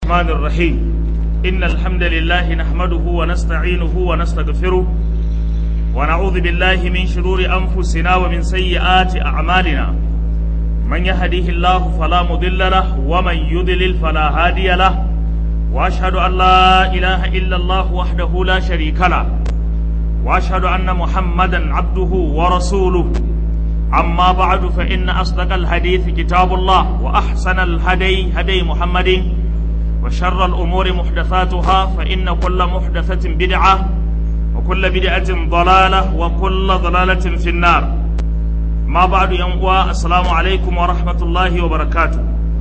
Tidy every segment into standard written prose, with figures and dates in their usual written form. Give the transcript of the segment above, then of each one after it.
الرحمن الرحيم إن الحمد لله نحمده ونستعينه ونستغفره ونعوذ بالله من شرور أنفسنا ومن سيئات أعمالنا من يهديه الله فلا مضل له ومن يضلل فلا هادي له وأشهد أن لا إله إلا الله وحده لا شريك له وأشهد أن محمدا عبده ورسوله أما بعد فإن أصدق الحديث كتاب الله وأحسن الهدي هدي محمد وشر الأمور محدثاتها فإن كل محدثة بدعة وكل بدعة ضلالة وكل ضلالة في النار ما بعد ينقوى السلام عليكم ورحمة الله وبركاته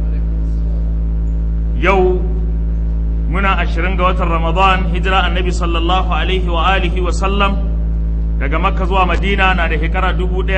يوم muna 20 ga watan Ramadan hijira annabi sallallahu alaihi wa alihi wa sallam daga Makka zuwa Madina na da shekara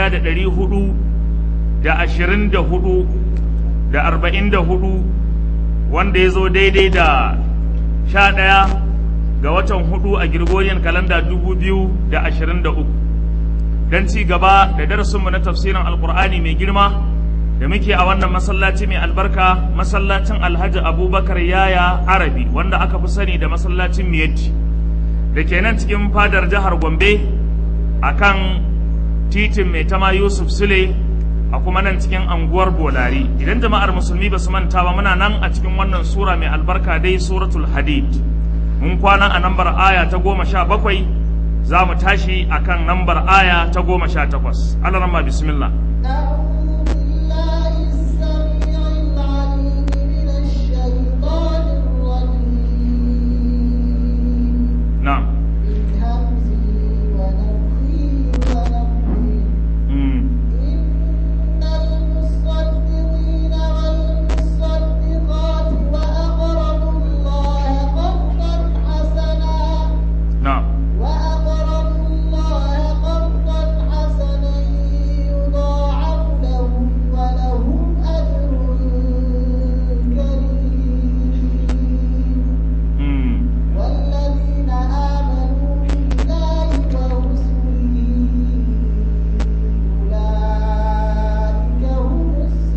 1444 wanda ya zo daidai da 11 ga watan 4 a Gregorian calendar 2023 dan ci gaba da darasinmu na tafsirin alqur'ani mai girma da muke a wannan masallaci mai albarka masallacin Alhaji Abubakar Yaya Arabi wanda aka fi sani da masallacin Miyetti da ke nan cikin fadar jihar Gombe akan titin Mai Tama Yusuf Sule a kuma nan cikin anguwar Bolari. Idan jama'ar musulmi ba su manta ba muna nan a cikin wannan sura mai albarka dai suratul Hadid. Mun kwana a nambar aya ta 17 za mu tashi akan nambar aya ta 18. Allah rahma bismillah. نعم إن المصدقين والمصدقات وأقرضوا الله قرضا حسنا نعم وأقرضوا الله قرضا حسنا يضاعف لهم ولهم أجر كريم والذين آمنوا بالله ورسله أولئك هم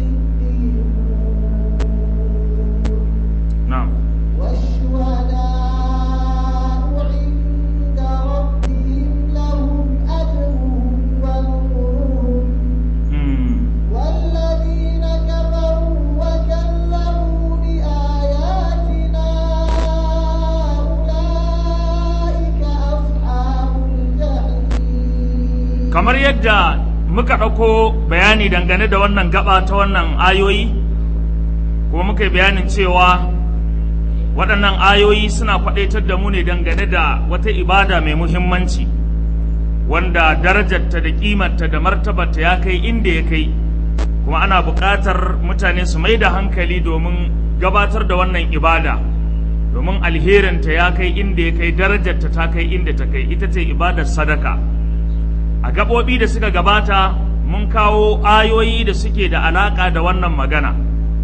الصديقون نعم والشهداء عند ربهم لهم أجرهم ونورهم والذين كفروا وكذبوا بآياتنا أولئك أصحاب الجحيم kamar yadda muka ɗauko bayani dangane da wannan gaba ta wannan ayoyi kuma muka yi bayanin cewa waɗannan ayoyi suna faɗaitar da mu ne dangane da wata ibada mai muhimmanci wanda darajarta da ƙimarta da martabarta ya kai inda ya kai kuma ana buƙatar mutane su mai da hankali domin gabatar da wannan ibada domin alherinta ya kai inda ya kai darajarta ta kai inda ta kai ita ce ibadar sadaka a gaɓoɓi da suka gabata mun kawo ayoyi da suke da alaƙa da wannan magana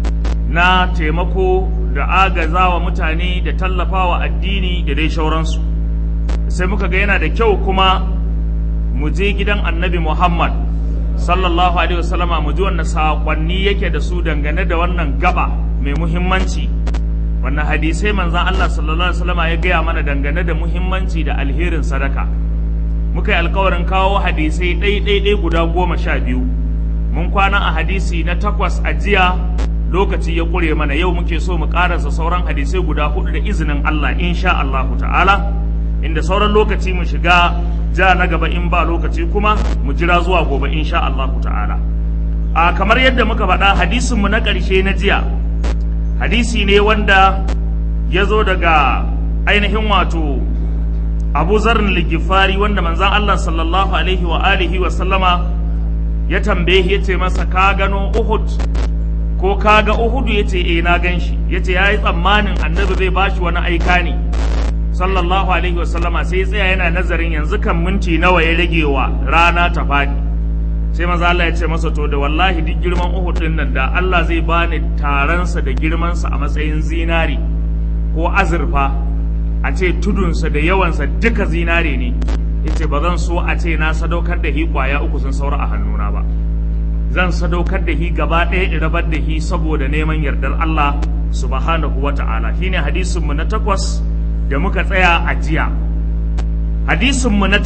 na taimako da agazawa mutane da tallafawa addini da dai shauransu sai muka ga yana da kyau kuma mu je gidan annabi Muhammad sallallahu alaihi wasallama mu ji wannan saƙonni yake da su dangane da wannan gaba mai muhimmanci wannan hadisai manzon Allah sallallahu alaihi wasallama ya gaya mana dangane da muhimmanci da alherin sadaka muka yi alkawarin kawo hadisai ɗaiɗaiɗai guda 12 mun kwana a hadisi na 8 a jiya lokaci ya ƙure mana yau muke so mu ƙarasa sauran hadisai guda 4 da izinin Allah insha Allahu ta'ala inda sauran lokaci mu shiga ja na gaba in ba lokaci kuma mu jira zuwa gobe insha Allahu ta'ala a kamar yadda muka faɗa hadisin mu na ƙarshe na jiya hadisi ne wanda ya zo daga ainihin wato Abu Zarrin Ligifari wanda manzan Allah sallallahu alaihi wa alihi wa sallama ya tambaye ya ce masa ka gano Uhud ko ka ga Uhud ya ce na gan shi ya ce ya yi tsammanin annabi zai bashi wani aika ne sallallahu alaihi wa sallama sai ya tsaya yana nazarin yanzu kan minti nawa ya rage wa rana ta fadi sai manzan Allah ya ce masa to da wallahi duk girman Uhud din nan da Allah zai bani taransa da girmansa a matsayin zinari ko azurfa a ce tudunsa da yawansa duka zinare ne yace ba zan so a ce na sadaukar da hi kwaya 3 sun saura a hannuna ba zan sadaukar da hi gaba ɗaya in rabar da hi saboda neman yardar Allah subhanahu wa ta'ala. Shine hadisinmu na 8 da muka tsaya a jiya. Hadisinmu na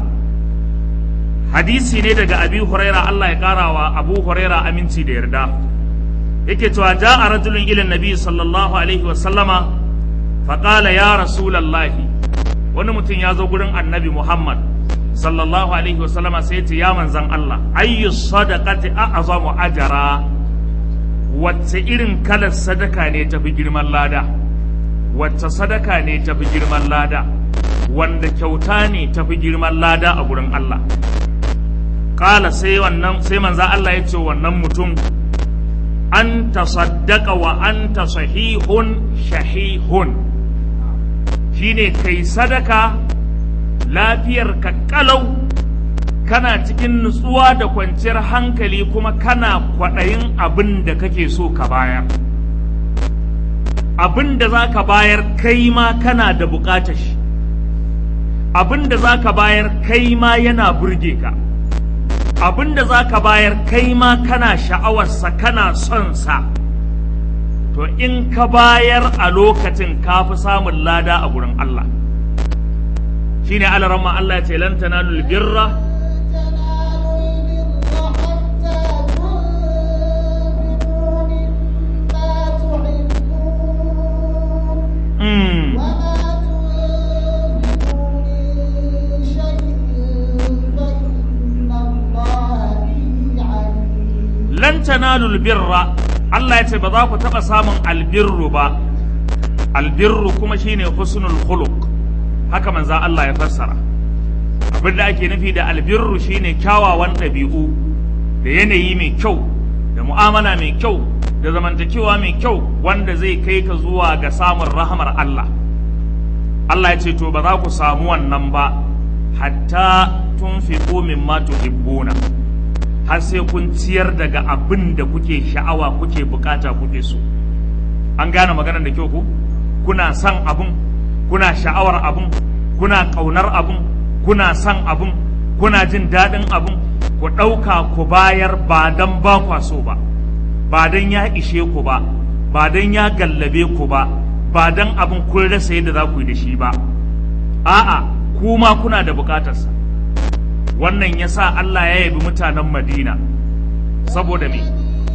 9 hadisi ne daga Abi Huraira, Allah ya karawa Abu Huraira aminci da yarda. Yake cewa ja'a rajulun ila nabi sallallahu alaihi wa sallama faqala ya rasulallahi, wani mutum ya zo gurin annabi Muhammad sallallahu alaihi wa sallama sai ya ce ya manzan Allah, ayyu sadaqati a'zamu ajra, wacce irin kalar sadaka ne tafi girman lada, wacce sadaka ne tafi girman lada, wanda kyauta ne tafi girman lada a gurin Allah. Kala sai manzan Allah ya ce wannan mutum, an tasaddaqa wa anta sahihun shahihun, shine kai sadaka lafiyar ka kalau, kana cikin nutsuwa da kwanciyar hankali, kuma kana kwaɗayin abin da kake so ka bayar. Abin da za ka bayar kai ma kana da buƙatar shi, abin da za ka bayar kai ma yana burge ka, abin da za ka bayar kai ma kana sha'awarsa, kana son sa. To in ka bayar a lokacin ka fi samun lada a gurin Allah. Shine alaramma Allah ya ce lan tanalul birra lan tanalul birra, Allah ya ce ba za ku taɓa samun albirru ba. Albirru kuma shine husnul khuluq, haka manzan Allah ya fassara. Abin da ake nufi da albirru shine kyawawan ɗabi'u da yanayi mai kyau da mu'amala mai kyau da zamantakewa mai kyau wanda zai kai ka zuwa ga samun rahamar Allah. Allah ya ce to ba za ku samu wannan ba hatta tunfiqu mimma tuhibbuna, har sai kun ciyar daga abin da kuke sha'awa, kuke bukata, kuke so. An gane maganar da kyau ku? Kuna son abin, kuna sha'awar abin, kuna ƙaunar abin, kuna son abin, kuna jin daɗin abin, ku ɗauka ku bayar ba don ba kwa so ba, ba don ya ishe ku ba, ba don ya gallabe ku ba, ba don abin kun rasa yadda za ku yi da shi ba. A'a, kuma kuna da bukatarsa. Wannan ya sa Allah ya yabi mutanen Madina, saboda me?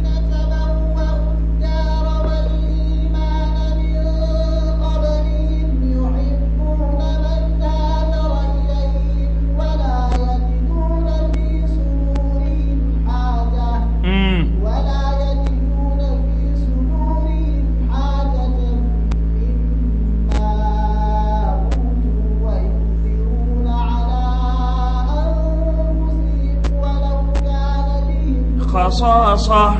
خصاصة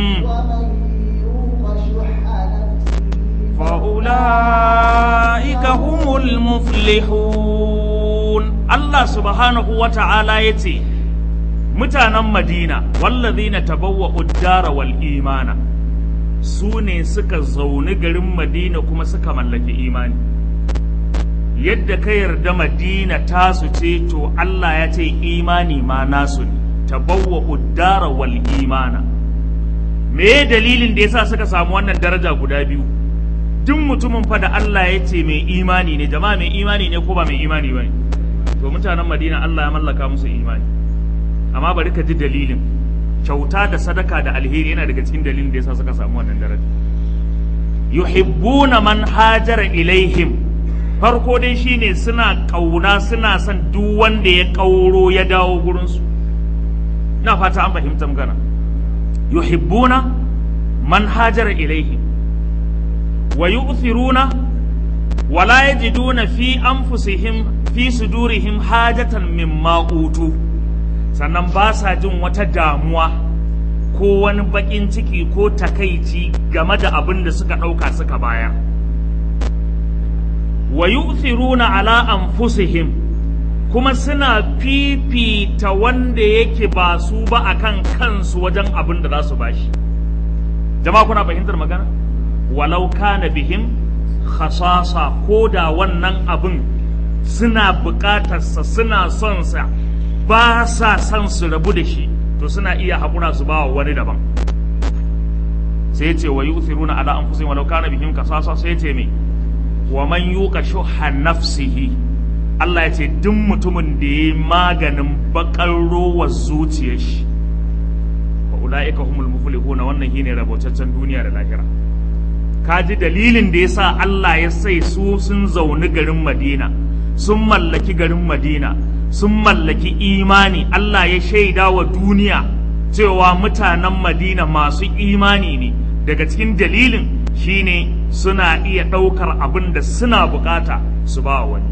فأولئك هم المفلحون. الله سبحانه وتعالى يتي متانا مدينة والذين تبوأوا الدار والإيمان، سوني سكا زوني غرم مدينة كما سكا ملك إيمان. yadda ka yarda Madina tasu ce, to Allah ya ce imani ma nasu ne. Tabawwa'u ad-dara wal imana. Me dalilin da yasa suka samu wannan daraja guda biyu? Duk mutumin fa da Allah ya ce mai imani ne, jama'a mai imani ne ko ba mai imani bane? To mutanen Madina Allah ya mallaka musu imani. Amma bari ka ji dalilin. Kyauta da sadaka da alheri yana daga cikin dalilin da yasa suka samu wannan daraja. Yuhibbuna man hajara ilaihim. Farko dai shine suna kauna, suna son duk wanda ya kauro ya dawo gurin su. Ina fata an fahimta magana. Yuhibbuna man hajara ilaihim wa yu'thiruna wa la yajiduna fi anfusihim fi sudurihim hajatan mimma utu. Sannan ba sa jin wata damuwa ko wani bakin ciki ko takaici game da abin da suka ɗauka suka bayar. Wa yu'thiruna ala anfusihim, kuma suna fifita wanda yake ba su ba akan kansu wajen abin da za su bashi. Jama'a kuna fahimtar magana? Walau kana bihim khasasa, ko da wannan abin suna buƙatarsa, suna son sa, ba sa son su rabu da shi, to suna iya haƙura su ba wa wani daban. sai yace wa yu'thiruna ala anfusihim walau kana bihim kasasa, sai yace me wa man yuqa shuhha nafsihi, Allah yace duk mutumin da yayi maganin bakar rowar zuciyar shi, wa ulaika humul muflihuna, wannan shine rabotaccen duniya da lahira. Kaji dalilin da yasa Allah ya sai su sun zauni garin Madina, sun mallaki garin Madina, sun mallaki imani. Allah ya shaida wa duniya cewa mutanen Madina masu imani ne. Daga cikin dalilin shine suna iya ɗaukar abin da suna bukata su ba wani.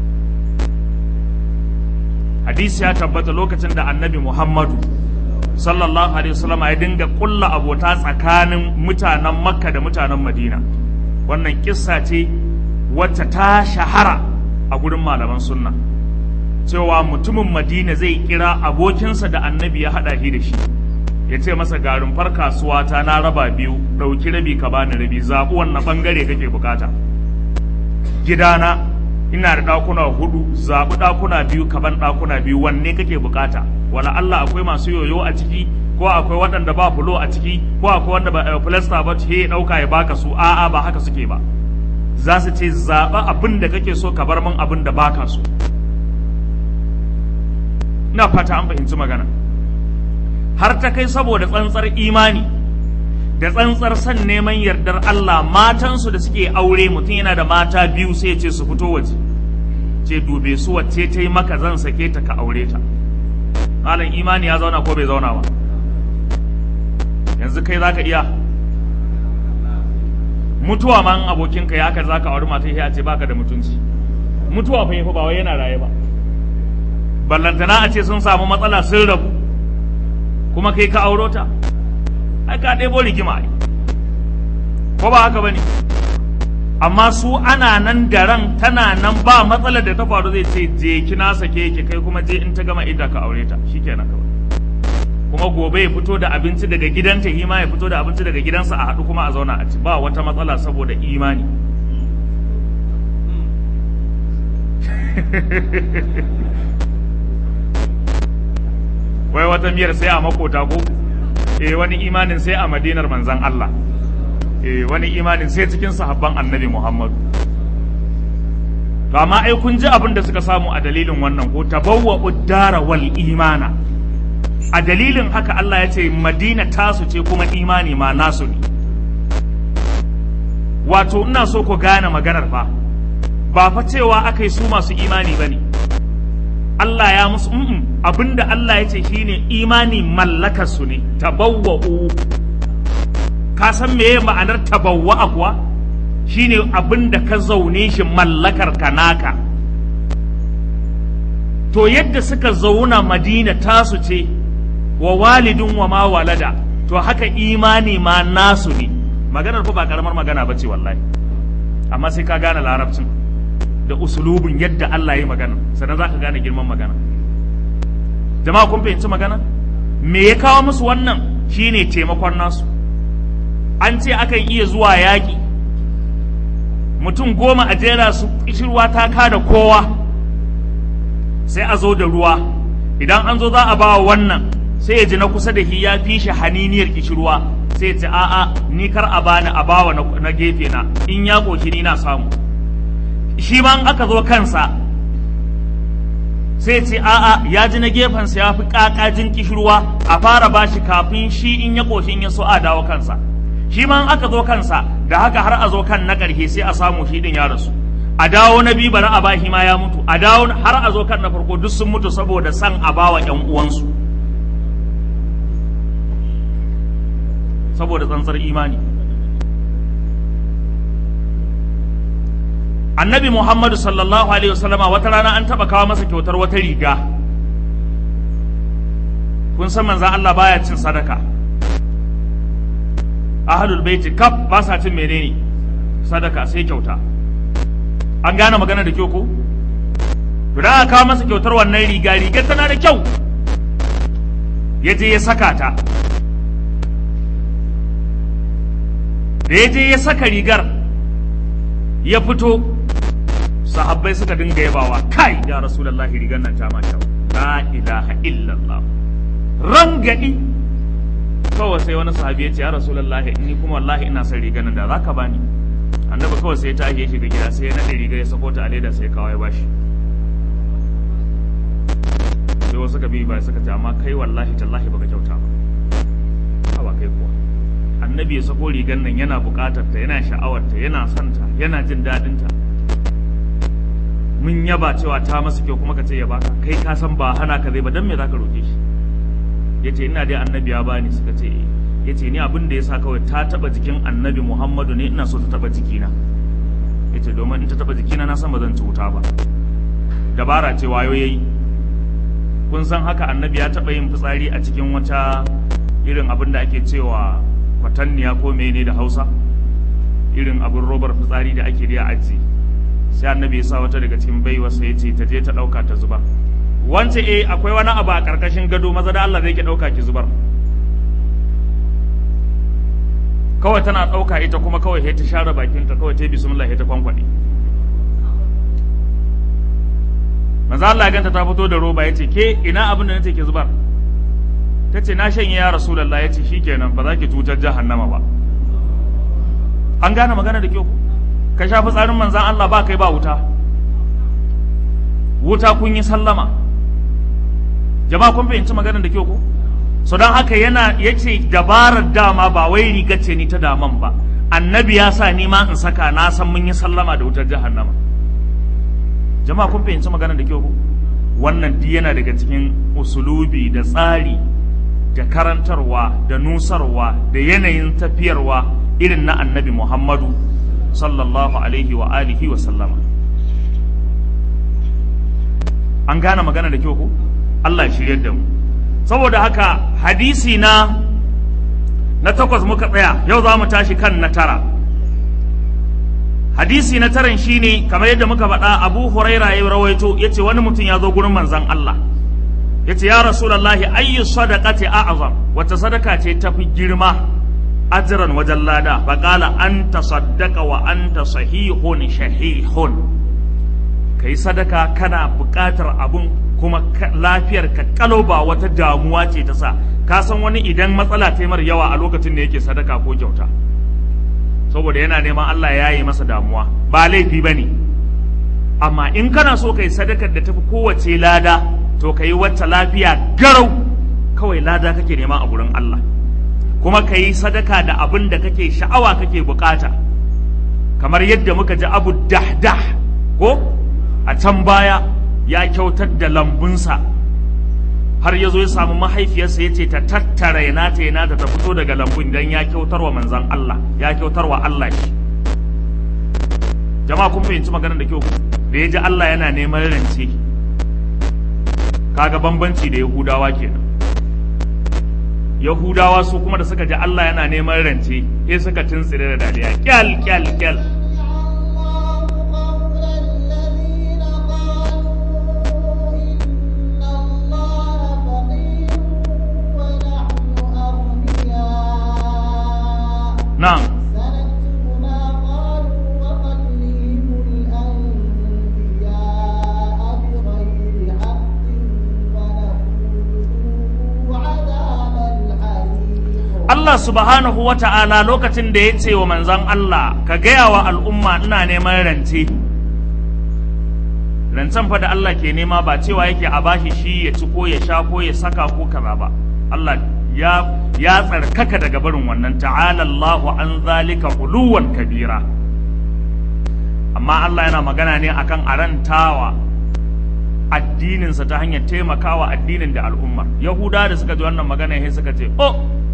Hadisi ya tabbata lokacin da Annabi Muhammadu sallallahu alaihi wasallam ya dinga kulla abota tsakanin mutanen Makka da mutanen Madina. Wannan kissa ce wacce ta shahara a gurin malaman sunna, cewa mutumin Madina zai kira abokinsa da Annabi ya hada shi da shi, ya ce masa ga rumfar kasuwa ta na raba biyu, ɗauki rabi ka bani rabi, zaɓi wannan ɓangare kake bukata. Gidana ina da ɗakuna 4, zaɓi ɗakuna 2 ka ban ɗakuna 2, wanne kake bukata? Wala Allah akwai masu yoyo a ciki, ko akwai waɗanda ba fulo a ciki, ko akwai wanda ba filasta ba ce ɗauka ya baka su. A'a, ba haka suke ba. Za su ce zaɓa abin da kake so ka bar min abin da baka so. Ina fata an fahimci magana. Har ta kai saboda tsantsar imani da tsantsar san neman yardar Allah, matansu da suke aure, mutum yana da mata 2 sai ce su fito waje, ce dube su wacce ta yi maka zan sake ta ka aure ta. Malam imani ya zauna ko bai zauna ba? Yanzu kai zaka iya mutuwa man abokinka ya ka zaka aure mata sai a ce baka da mutunci. Mutuwa fa ba wai yana raye ba, ballantana a ce sun samu matsala sun rabu kuma kai ka auro ta, ai ka ɗebo rigima ai, ko ba haka bane? Amma su ana nan da ran, tana nan ba matsalar da ta faru, zai ce je ki na sake ki, kai kuma je in ta gama idda ka aure ta, shikenan kawai. Kuma gobe ya fito da abinci daga gidanta, hima ya fito da abinci daga gidansa, a haɗu kuma a zauna a ci, ba wata matsala saboda imani. Wai wata miyar sai a makota ko? Wani imanin sai a Madinar manzan Allah. Wani imanin sai cikin sahabban Annabi Muhammad. To amma ai kun ji abin da suka samu a dalilin wannan ko, tabawwa uddara wal imana. A dalilin haka Allah ya ce Madina tasu ce kuma imani ma nasu ne. Wato ina so ku gane maganar fa, ba fa cewa aka yi su masu imani bane. Allah ya musu abinda Allah ya ce shine imani mallakar su ne. Tabawwa'u, ka san meye ma'anar tabawwa'a kuwa? Shine abinda ka zaune shi mallakar ka naka. To yadda suka zauna Madina tasu ce, wa walidin wa ma walada, to haka imani ma nasu ne. Maganar fa ba karamar magana bace wallahi, amma sai ka gane larabcin da usulubin yadda Allah ya yi magana, sannan za ka gane girman magana. Jama'a kun fahimci magana? Me ya kawo musu wannan? Shine taimakon nasu. An ce akan iya zuwa yaƙi, mutum 10 a jera su, kishirwa ta kada kowa, sai a zo da ruwa. Idan an zo za a ba wannan, sai ya ji na kusa da shi ya fi shi haniniyar kishirwa, sai ya ce a'a ni kar a bani, a bawa na gefe na, in ya koshi ni na samu. Shi ma aka zo kansa sai ce a'a ya ji na gefensa ya fi kakajin kishirwa, a fara bashi kafin shi in ya koshi in ya so a dawo kansa. Shi ma aka zo kansa, da haka har a zo kan na ƙarshe sai a samu shi din ya rasu, a dawo na biyu bari a bashi ma ya mutu, a dawo har a zo kan na farko duk sun mutu saboda san a bawa ƴan uwansu, saboda tsantsar imani. Annabi Muhammadu sallallahu alaihi wasallama wata rana an taba kawo masa kyautar wata riga. Kun san manzon Allah baya cin sadaka. Ahlul baiti kaf ba sa cin menene? Sadaka, sai kyauta. An gane magana da kyau ko? To da aka kawo masa kyautar wannan riga, rigar tana da kyau. Ya je ya saka ta. Da ya je ya saka rigar, ya fito, sahabbai suka dinga yabawa, kai ya rasulullahi rigar nan ta ma kyau, la ilaha illallah, rangadi kawai sai wani sahabi ya ce ya rasulullahi ni kuma wallahi ina son rigar nan da zaka bani. Annabi kawai sai ya tashi ya shiga gida sai ya nade rigar ya sako ta a leda sai ya kawo ya bashi. Sai wasu ka bi ba suka ce amma kai wallahi tallahi baka kyauta ba. Haba kai kuwa. Annabi ya sako rigar nan yana bukatar ta, yana sha'awar ta, yana son ta, yana jin dadin ta. Mun yaba cewa ta masa kyau kuma ka ce ya baka, kai ka san ba hana ka zai ba dan me zaka roke shi? Yace ina dai annabi ya bani, suka ce yace ni abin da yasa kawai ta taba jikin annabi Muhammadu ne ina so ta taba jikina. Yace domin in ta taba jikina na san ba zan ci wuta ba. Dabara ce wayo yayi. Kun san haka annabi ya taba yin fitsari a cikin wata irin abin da ake cewa kwatanniya ko mene da Hausa, irin abin robar fitsari da ake riya aji. Sai annabi ya sa wata daga cikin baiwarsa ya ce ta je ta ɗauka ta zubar. Wance akwai wani abu a ƙarƙashin gado, maza da Allah zai ki ɗauka ki zubar. Kawai tana ɗauka ita kuma kawai ta share bakinta, kawai ta yi bismillah ta kwankwaɗe. Maza Allah ya ganta ta fito da roba ya ce ke ina abin da nace ki zubar? Ta ce na shanye ya Rasulullah. Ya ce shikenan ba za ki cutar jahannama ba. An gane magana da kyau ku? Ka sha fitsarin manzan Allah ba kai ba wuta. Wuta kun yi sallama. Jama'a kun fahimci maganar da kyau ku? So don haka yace dabarar dama ba wai riga ce ni ta daman ba. Annabi ya sa ni ma in saka, na san mun yi sallama da wutar jahannama. Jama'a kun fahimci maganar da kyau ku? Wannan duk yana daga cikin usulubi da tsari da karantarwa da nusarwa da yanayin tafiyarwa irin na annabi Muhammadu sallallahu alaihi wa alihi wa sallama. An gane magana da kyau ko? Allah ya shirye da mu. Saboda haka hadisi na 8 muka tsaya, yau za mu tashi kan na 9. Hadisi na 9 shine kamar yadda muka faɗa, Abu Huraira ya rawaito yace wani mutum ya zo gurin manzon Allah. Yace ya Rasulullahi ayyu sadaqati a'zam, wata sadaka ce tafi girma ajran wajen lada? Faqala anta saddaqa wa anta sahihun shahihun. Kai sadaka kana buƙatar abun kuma lafiyar ka kalau, ba wata damuwa ce ta sa. Ka san wani idan matsala ta mar yawa a lokacin da yake sadaka ko kyauta, saboda yana neman Allah ya yi masa damuwa, ba laifi bane. Amma in kana so kai sadakar da tafi kowace lada, to kai wacce lafiya garau, kawai lada kake nema a gurin Allah, kuma kai sadaka da abin da kake sha'awa kake bukata. Kamar yadda muka ji Abu Dahdah ko a can baya ya kyautar da lambunsa, har ya zo ya samu mahaifiyarsa ya ce ta tattara yana ta fito daga lambun don ya kyautar wa manzan Allah, ya kyautar wa Allah shi. Jama'a kun fahimci maganar da kyau? Da ya ji Allah yana neman rance, kaga bambanci da Yahudawa kenan. Yahudawa su kuma da suka ji Allah yana neman rance, sai suka tuntsire da dariya, kyal kyal kyal. نعم سنكتب ما قالوا وقتلهم الأنبياء بغير حق ونقول عذاب الحريق. Allah subhanahu wa ta'ala lokacin da ya ce wa manzan Allah ka gaya wa al'umma ina neman rance, rancen fa da Allah ke nema ba cewa yake a bashi shi ya ci ko ya sha ko ya saka ko kaza ba. Allah ya tsarkaka daga barin wannan, ta'ala Allahu an zalika uluwan kabira. Amma Allah yana magana ne akan arantawa addininsa ta hanyar taimakawa addinin da al'ummar. Yahuda da suka ji wannan magana sai suka ce, oh,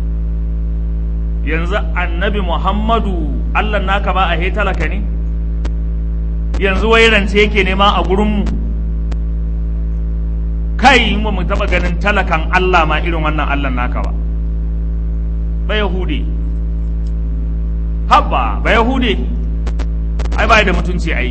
yanzu annabi Muhammadu Allah naka ba a talaka ne? Yanzu wai rance yake nema a gurinmu? Kai mu taɓa ganin talakan Allah ma irin wannan Allah naka ba. Ba Yahudi, habba ba Yahudi, ai ba da mutunci ai.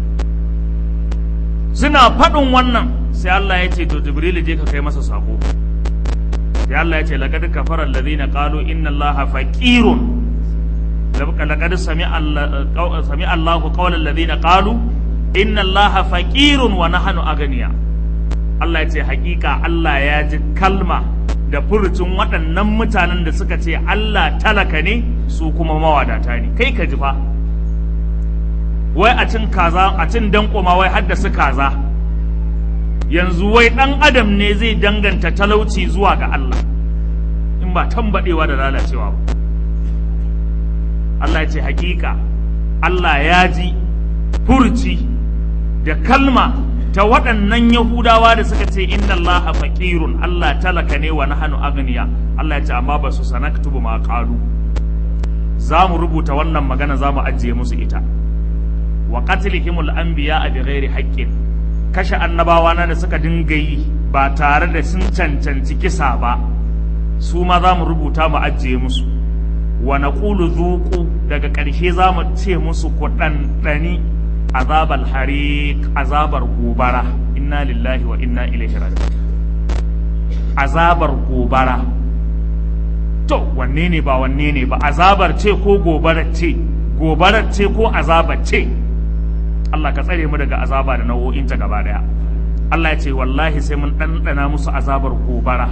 Suna faɗin wannan sai Allah ya ce to Jibril je ka kai masa sako. Sai Allah ya ce laqad kafara alladhina qalu inna Allaha faqirun, laqad sami'a Allahu qawla alladhina qalu inna Allaha faqirun wa nahnu aghniya. Allah ya ce hakika Allah ya ji kalma da furucin waɗannan mutanen da suka ce Allah talaka ne su kuma mawadata ne. Kai ka ji fa wai a cin kaza, a cin danko ma wai haddasa kaza. Yanzu wai ɗan adam ne zai danganta talauci zuwa ga Allah in ba tambadewa da lalacewa ba. Allah ya ce hakika Allah ya ji furci da kalma ta waɗannan Yahudawa da suka ce inna Allaha faqirun, Allah talaka ne wa nahnu aghniya. Allah ya ce amma ba su sanaktubu ma qalu, za mu rubuta wannan magana, za mu ajiye musu ita. Wa qatlihimul anbiya bi ghairi haqqin, kashe annabawa na da suka dinga yi ba tare da sun cancanci kisa ba, su ma za mu rubuta mu ajiye musu. Wa naqulu dhuqu, daga ƙarshe za mu ce musu ku ɗanɗani azabal hariq, azabar gobara. Inna lillahi wa inna ilaihi raji'un. Azabar gobara, to wanne ne ba wanne ne ba, azabar ce ko gobarar ce, gobarar ce ko azabar ce. Allah ka tsare mu daga azaba da nau'o'inta gaba daya. Allah ya ce wallahi sai mun ɗanɗana musu azabar gobara.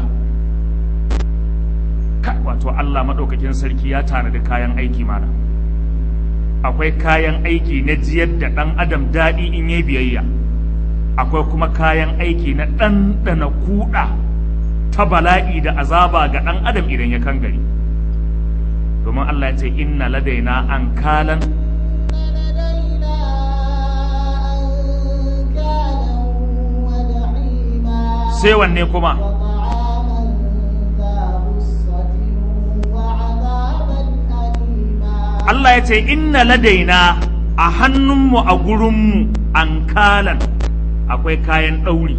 Wato Allah maɗaukakin sarki ya tanadi kayan aiki mana. Akwai kayan aiki na jiyar da ɗan adam daɗi in yi biyayya, akwai kuma kayan aiki na ɗanɗana kuɗa ta bala'i da azaba ga ɗan adam idan ya kangare. Domin Allah ya ce inna ladaina an kalan sai wanne kuma Allah ya ce inna ladaina, a hannunmu a gurinmu an kalan akwai kayan ɗauri.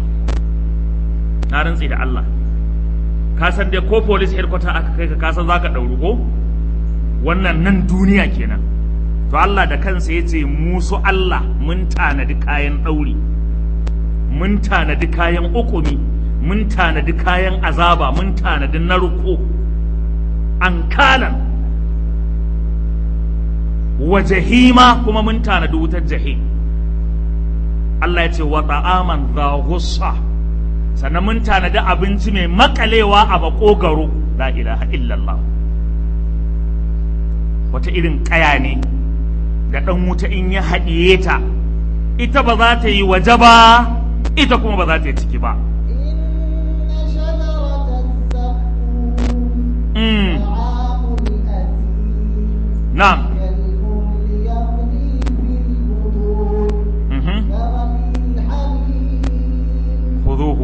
Na rantsi da Allah, ka san dai ko police headquarter aka kai ka san za ka ɗauri ko? Wannan nan duniya kenan. To Allah da kansa ya ce musu Allah mun tanadi kayan ɗauri, mun tanadi kayan ukumi, mun tanadi kayan azaba, mun tanadi narko. An kalan wa jahima, kuma mun tanadi wutar jahim. Allah ya ce wa ta'aman dha ghussa, sannan mun tanadi abinci mai makalewa a makogaro. La ilaha illallah. Wata irin kaya ne da ɗan wuta in ya haɗiye ta, ita ba za ta yi waje ba, ita kuma ba za ta yi ciki ba. Na'am. خذوه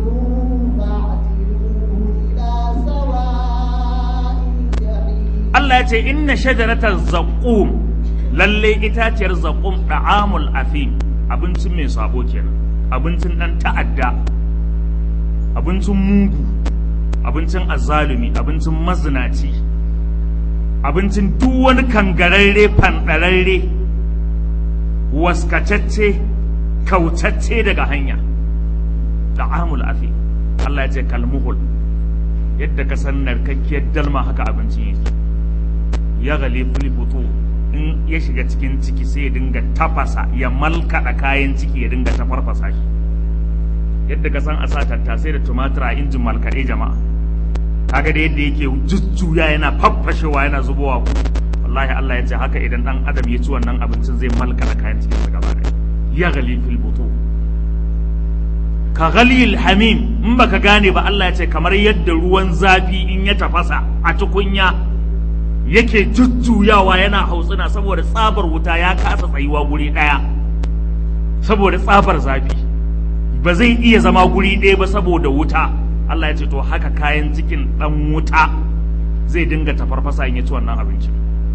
Allah ya ce inna shajaratal zaqum, lalle itaciyar zaqum da'amul afim, abincin mai sabo kenan, abincin dan ta'adda, abincin mugu, abincin azzalumi, abincin mazinaci, abincin duk wani kangararre fandararre waskacacce kautacce daga hanya. Da'amul afim, Allah ya ce kalmuhul, yadda ka san narkakkiyar dalma haka abincin yake. Ya gali butu, in ya shiga cikin ciki sai ya dinga tafasa, ya malkaɗa kayan ciki ya dinga tafarfasa shi. Yadda ka san a sa tattasai da tumatir a injin malkaɗe jama'a, kaga da yadda yake jujjuya yana faffashewa yana zubowa ku. Wallahi Allah ya ce haka idan ɗan adam ya ci wannan abincin zai malkaɗa kayan cikin sa gaba ɗaya. Ya gali butu ka ghalil hamim, in baka gane ba Allah ya ce kamar yadda ruwan zafi in ya tafasa a tukunya yake jujjuyawa yana hautsina saboda tsabar wuta, ya kasa tsayuwa guri ɗaya saboda tsabar zafi, ba zai iya zama guri ɗaya ba saboda wuta. Allah ya ce to haka kayan cikin ɗan wuta zai dinga tafarfasa in ya ci wannan abincin.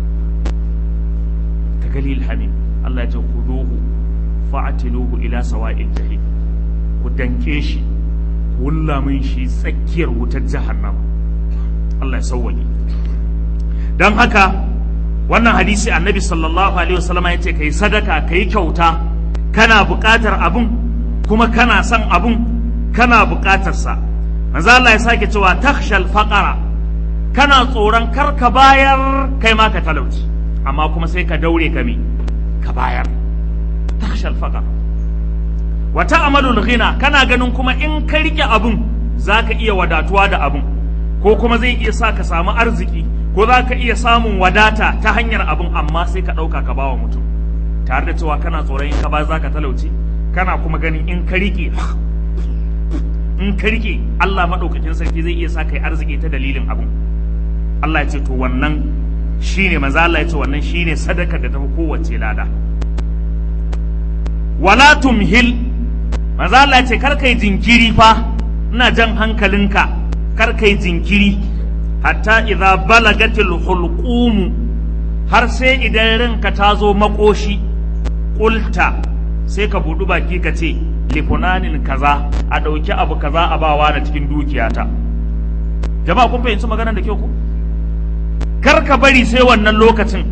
ka ghalil hamim, Allah ya ce khuduhu fa'tiluhu ila sawa'il jahim, ku danke shi, ku wulla min shi tsakiyar wutar jahannama. Allah ya sauwaje. Don haka wannan hadisi annabi sallallahu alaihi wasallam ya ce kai sadaka, kai kyauta, kana buƙatar abun kuma kana son abun, kana buƙatar sa. Manzo Allah ya sake cewa takhshal faqara, kana tsoron kar ka bayar kai ma ka talauci, amma kuma sai ka daure ka ka bayar. Takhshal faqara wa ta'malul ghina, kana ganin kuma in ka rike abun za ka iya wadatuwa da abin, ko kuma zai iya sa ka samu arziki, ko za ka iya samun wadata ta hanyar abin, amma sai ka ɗauka ka bawa mutum tare da cewa kana tsoron in ka ba za ka talauci, kana kuma ganin in ka riƙe Allah maɗaukakin sarki zai iya sa kai arziki ta dalilin abin. Allah ya ce to wannan shine manzo Allah ya ce wannan shine sadaka da tafi kowace lada. Wala tumhil, manzo Allah ya ce kar kai jinkiri fa, ina jan hankalinka, kar kai jinkiri hatta idza balagatil hulqum, har sai idan ranka ta zo makoshi, qulta, sai ka budu baki ka ce lifunanin kaza, a dauki abu kaza a bawa na cikin dukiyata. Jama'a kun fahimci maganar da kyau ku? Kar ka bari sai wannan lokacin,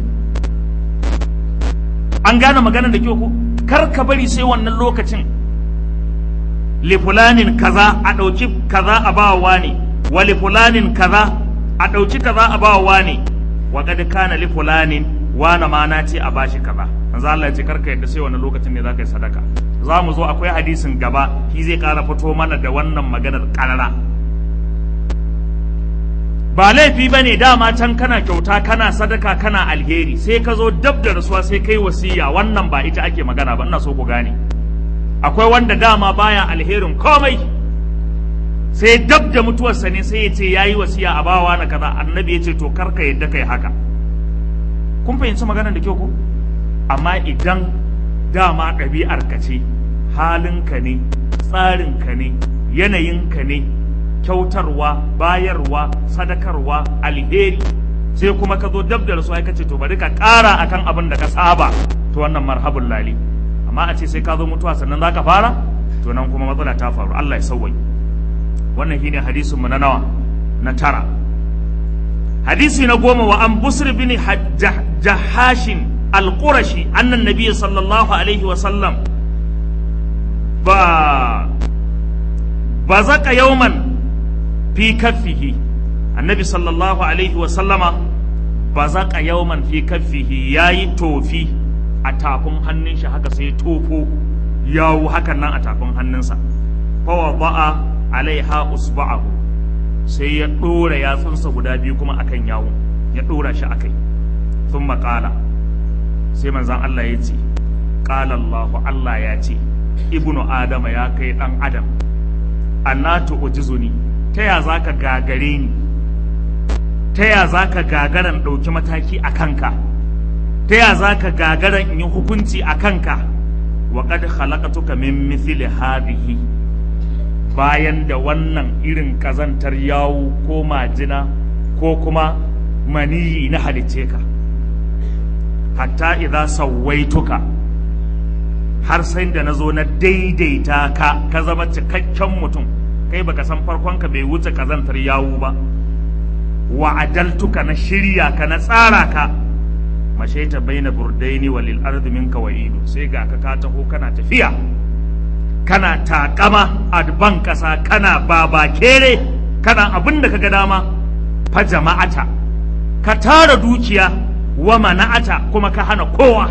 an gane maganar da kyau ku? Kar ka bari sai wannan lokacin, lifulanin kaza a ɗauki kaza a bawa ne, wa lifulanin kaza a ɗauki kaza a bawa ne, wa kad kana lifulanin wana ma na ce a bashi kaza. Manzo Allah ya ce karka yadda sai wannan lokacin ne zaka yi sadaka. Za mu zo akwai hadisin gaba, shi zai ƙara fito mana da wannan maganar ƙarara. Ba laifi ba ne dama can kana kyauta, kana sadaka, kana alheri, sai ka zo dab da rasuwa sai kai wasiya, wannan ba ita ake magana ba, ina so ku gane. Akwai wanda dama baya alherin komai, sai dab da mutuwarsa ne sai ya ce ya yi wasiya a bawa na kaza, annabi ya ce to karka yadda kai haka. Kun fahimci maganar da kyau ko? Amma idan dama ɗabi'ar ka ce, halinka ne, tsarinka ne, yanayinka ne, kyautarwa, bayarwa, sadakarwa, alheri, sai kuma ka zo dab da rasuwa ka ce to bari ka ƙara akan abin da ka saba, to wannan marhabun lali. Amma a ce sai ka zo mutuwa sannan za ka fara, to nan kuma matsala ta faru. Allah ya sauwai. Wannan shine hadisin mu na nawa? Na 9. Hadisi na 10, wa an Busr bin Jahashin al-Qurashi annan nabiy sallallahu alaihi wa sallam bazaka yawman fi kaffihi, annabi sallallahu alaihi wa sallama bazaka yawman fi kaffihi, yayi tofi a tafin hannun shi haka, sai tofo yawo hakan nan a tafin hannunsa. Fa wada'a alaiha usba'ahu, sai ya dora yatsunsa guda biyu kuma akan yawo, ya dora shi akai. Thumma qala, sai manzon Allah ya ce, qala Allah ya ce, ibnu adama, ya kai dan adam, annatu ujizuni, ta ya zaka gagare ni, ta ya zaka gagaran dauki mataki a kanka, ta ya zaka gagaran in yi hukunci a kanka, wa qad khalaqtuka min mithli hadhihi, bayan da wannan irin kazantar yawo ko majina ko kuma maniyi na halicce ka. Hatta idza sawaituka, har sai da nazo na daidaita ka, ka zama cikakken mutum, kai baka san farkon ka bai wuce kazantar yawo ba. Wa adaltuka, na shirya ka, na tsara ka, mashaita baina burdaini walil ardi minka wa'idu, sai ga ka taho kana tafiya, kana takama a ban kasa, kana babakere, kana abin da kaga dama. Fa jama'ata, ka tara dukiya, wa mana'ata, kuma ka hana kowa.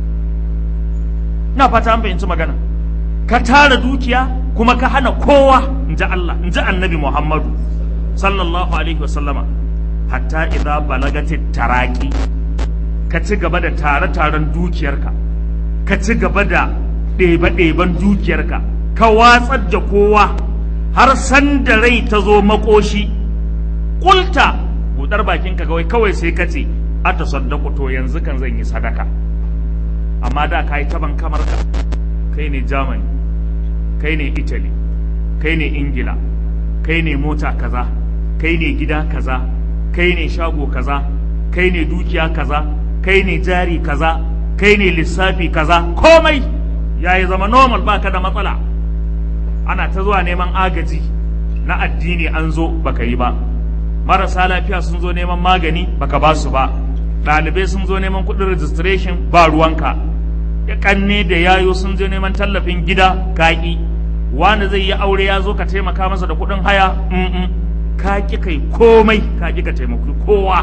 Na fata an fahimci magana. Ka tara dukiya kuma ka hana kowa, inji Allah, inji annabi Muhammadu sallallahu alaihi wasallama. Hatta idza balagatit taraqi, ka ci gaba da tare-taren dukiyarka, ka ci gaba da ɗebe-ɗeben dukiyarka, ka watsar da kowa har san da rai ta zo makoshi. Kulta, budar bakinka kawai sai ka ce, a ta saddaku, to yanzu kan zan yi sadaka. Amma da ka yi taban kamar ka, kai ne Germany, kai ne Italy, kai ne Ingila, kai ne mota kaza, kai ne gida kaza, kai ne shago kaza, kai ne dukiya kaza, kai ne jari kaza, kai ne lissafi kaza, komai ya yi zama normal, baka da matsala. Ana ta zuwa neman agaji na addini, an zo baka yi ba. Marasa lafiya sun zo neman magani, baka ba su ba. Ɗalibai sun zo neman kuɗin registration, ba ruwanka. Ya kanne da yayo sun zo neman tallafin gida, kaki. Wani zai yi aure ya zo ka taimaka masa da kuɗin haya, ka ki kai komai, ka ki ka taimaki kowa.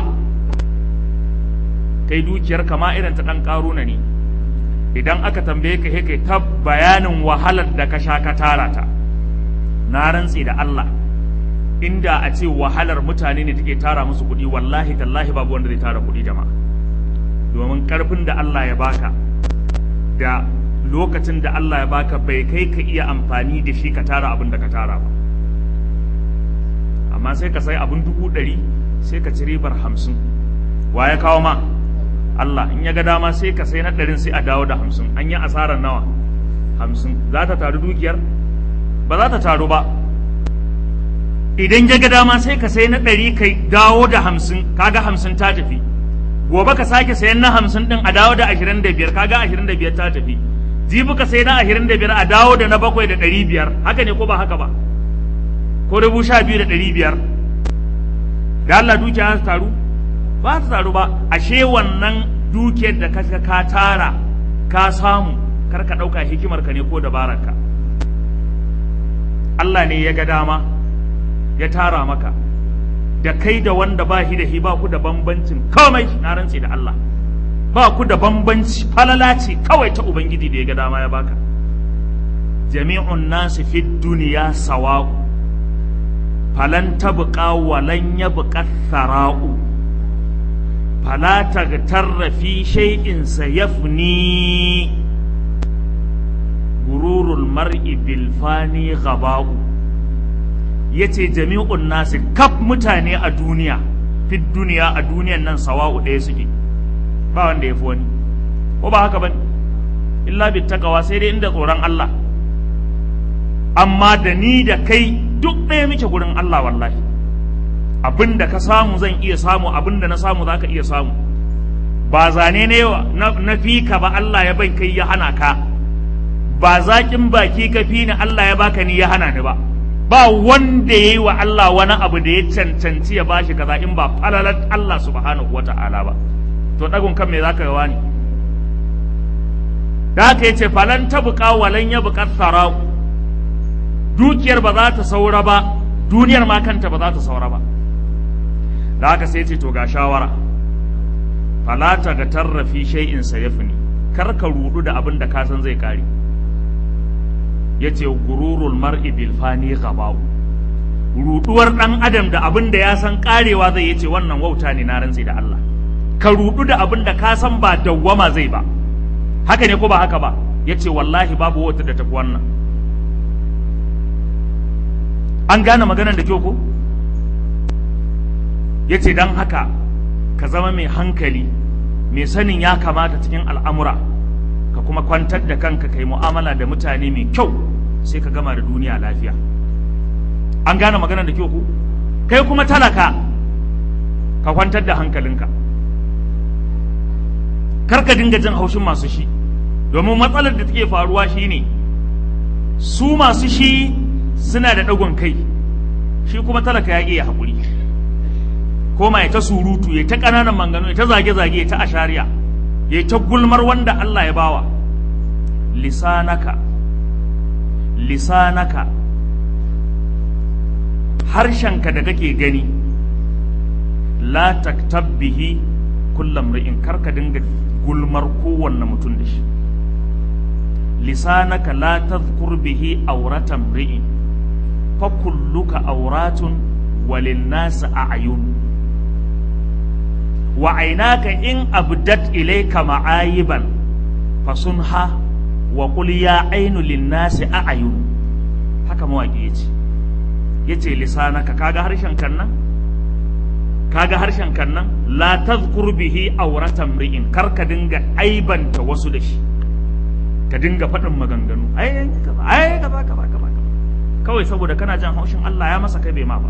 Kai dukiyar kama irin ta ɗan ƙaruna ne. Idan aka tambaye ka kai ta bayanin wahalar da ka sha ka tara ta, na rantse da Allah, inda a ce wahalar mutane ne take tara musu kuɗi, wallahi tallahi babu wanda zai tara kuɗi jama'a, domin ƙarfin da Allah ya baka da lokacin da Allah ya baka bai kai ka iya amfani da shi ka tara abin da ka tara ba. Amma sai ka sai abin 100,000 sai ka ci ribar 50. Wa ya kawo ma? Allah. In ya ga dama sai ka sai na 100 sai a dawo da 50. An yi asarar nawa? 50. Za ta taru dukiyar? Ba za ta taru ba. Idan ya ga dama sai ka sai na 100 kai dawo da 50, kaga 50 ta tafi. Gobe ka sake sayan na 50 din a dawo da 25, kaga 25 ta tafi. Jibi ka sai na 25 a dawo da na 7,500. Haka ne ko ba haka ba? Ko 12,500. Da Allah dukiya ta taru? Ba ta taru ba. Ashe wannan dukiyar da ka tara ka samu, kar ka ɗauka hikimarka ne ko dabararka. Allah ne ya ga dama ya tara maka, da kai da wanda ba shi da shi ba ku da bambancin komai, na rantse da Allah ba ku da bambanci, falala ce kawai ta Ubangiji da ya ga dama ya baka. Jami'un nasi fi duniya sawa'u falan tabqa walan yabqa thara'u fala tagtarra fi shay'in sayafni gururul mar'i bil fani ghaba'u. Yace jami'un nasi kaf mutane a duniya, fit duniya a duniyan nan sawa'u ɗaya suke, ba wanda ya fi wani, ko ba haka ba? Illa bi taqwa, sai dai inda tsoron Allah. Amma da ni da kai duk ɗaya muke gurin Allah wallahi. Abinda ka samu zan iya samu, abinda na samu za ka iya samu. Ba zane ne na fi ka ba Allah ya bai kai ya hana ka, ba zaƙin baki ka fi ni Allah ya baka ni ya hana ni ba. Ba wanda ya yi wa Allah wani abu da ya cancanci ya bashi kaza in ba falalar Allah subhanahu wa ta'ala ba. To ɗagun kan me za ka yawa ne? Da haka ya ce falan ta buƙa walan ya buƙar sarau. Dukiyar ba za ta saura ba, duniyar ma kanta ba za ta saura ba. Da haka sai ce to ga shawara, falata ga tarrafi shay'in sayafni, kar ka rudu da abin da ka san zai kare. Yace gururul mar'i bil fani ghabau, ruduwar dan adam da abin da ya san karewa zai, yace wannan wauta ne, na rantsi da Allah. Ka rudu da abin da ka san ba dawwama zai ba. Haka ne ko ba haka ba? Yace wallahi babu wata da tafi wannan. An gane maganar da kyau ko? Yace dan haka ka zama mai hankali, mai sanin ya kamata cikin al'amura, ka kuma kwantar da kanka kai mu'amala da mutane mai kyau, sai ka gama da duniya lafiya. An gane maganar da kyau ko? Kai kuma talaka ka kwantar da hankalinka, kar ka dinga jin haushin masu shi, domin matsalar da take faruwa shine su masu shi suna da ɗagon kai, shi kuma talaka ya iya haƙuri, koma ya ta surutu, ya ta ƙananan manganu, ya ta zage-zage, ya ta ashariya, ya ta gulmar wanda Allah ya bawa. Lisanaka harshenka da kake gani, la taktab bihi kullum ri'in, karka dinga gulmar kowanne mutum da shi. Lisanaka la tadhkur bihi auratan ri'in, fa kulluka auratun walin nas a'yun, wa aynaka in abdat ilayka ma'ayiban fasunha wa qul ya aynu lin nas a'yun. Haka mawaki yace lisanaka, kaga harshen kan nan la tadhkur bihi auratan ri'in, karka dinga aibanta wasu da shi, ka dinga faɗin maganganu ai kaza kawai saboda kana jan haushin Allah ya masa kai bai ma ba.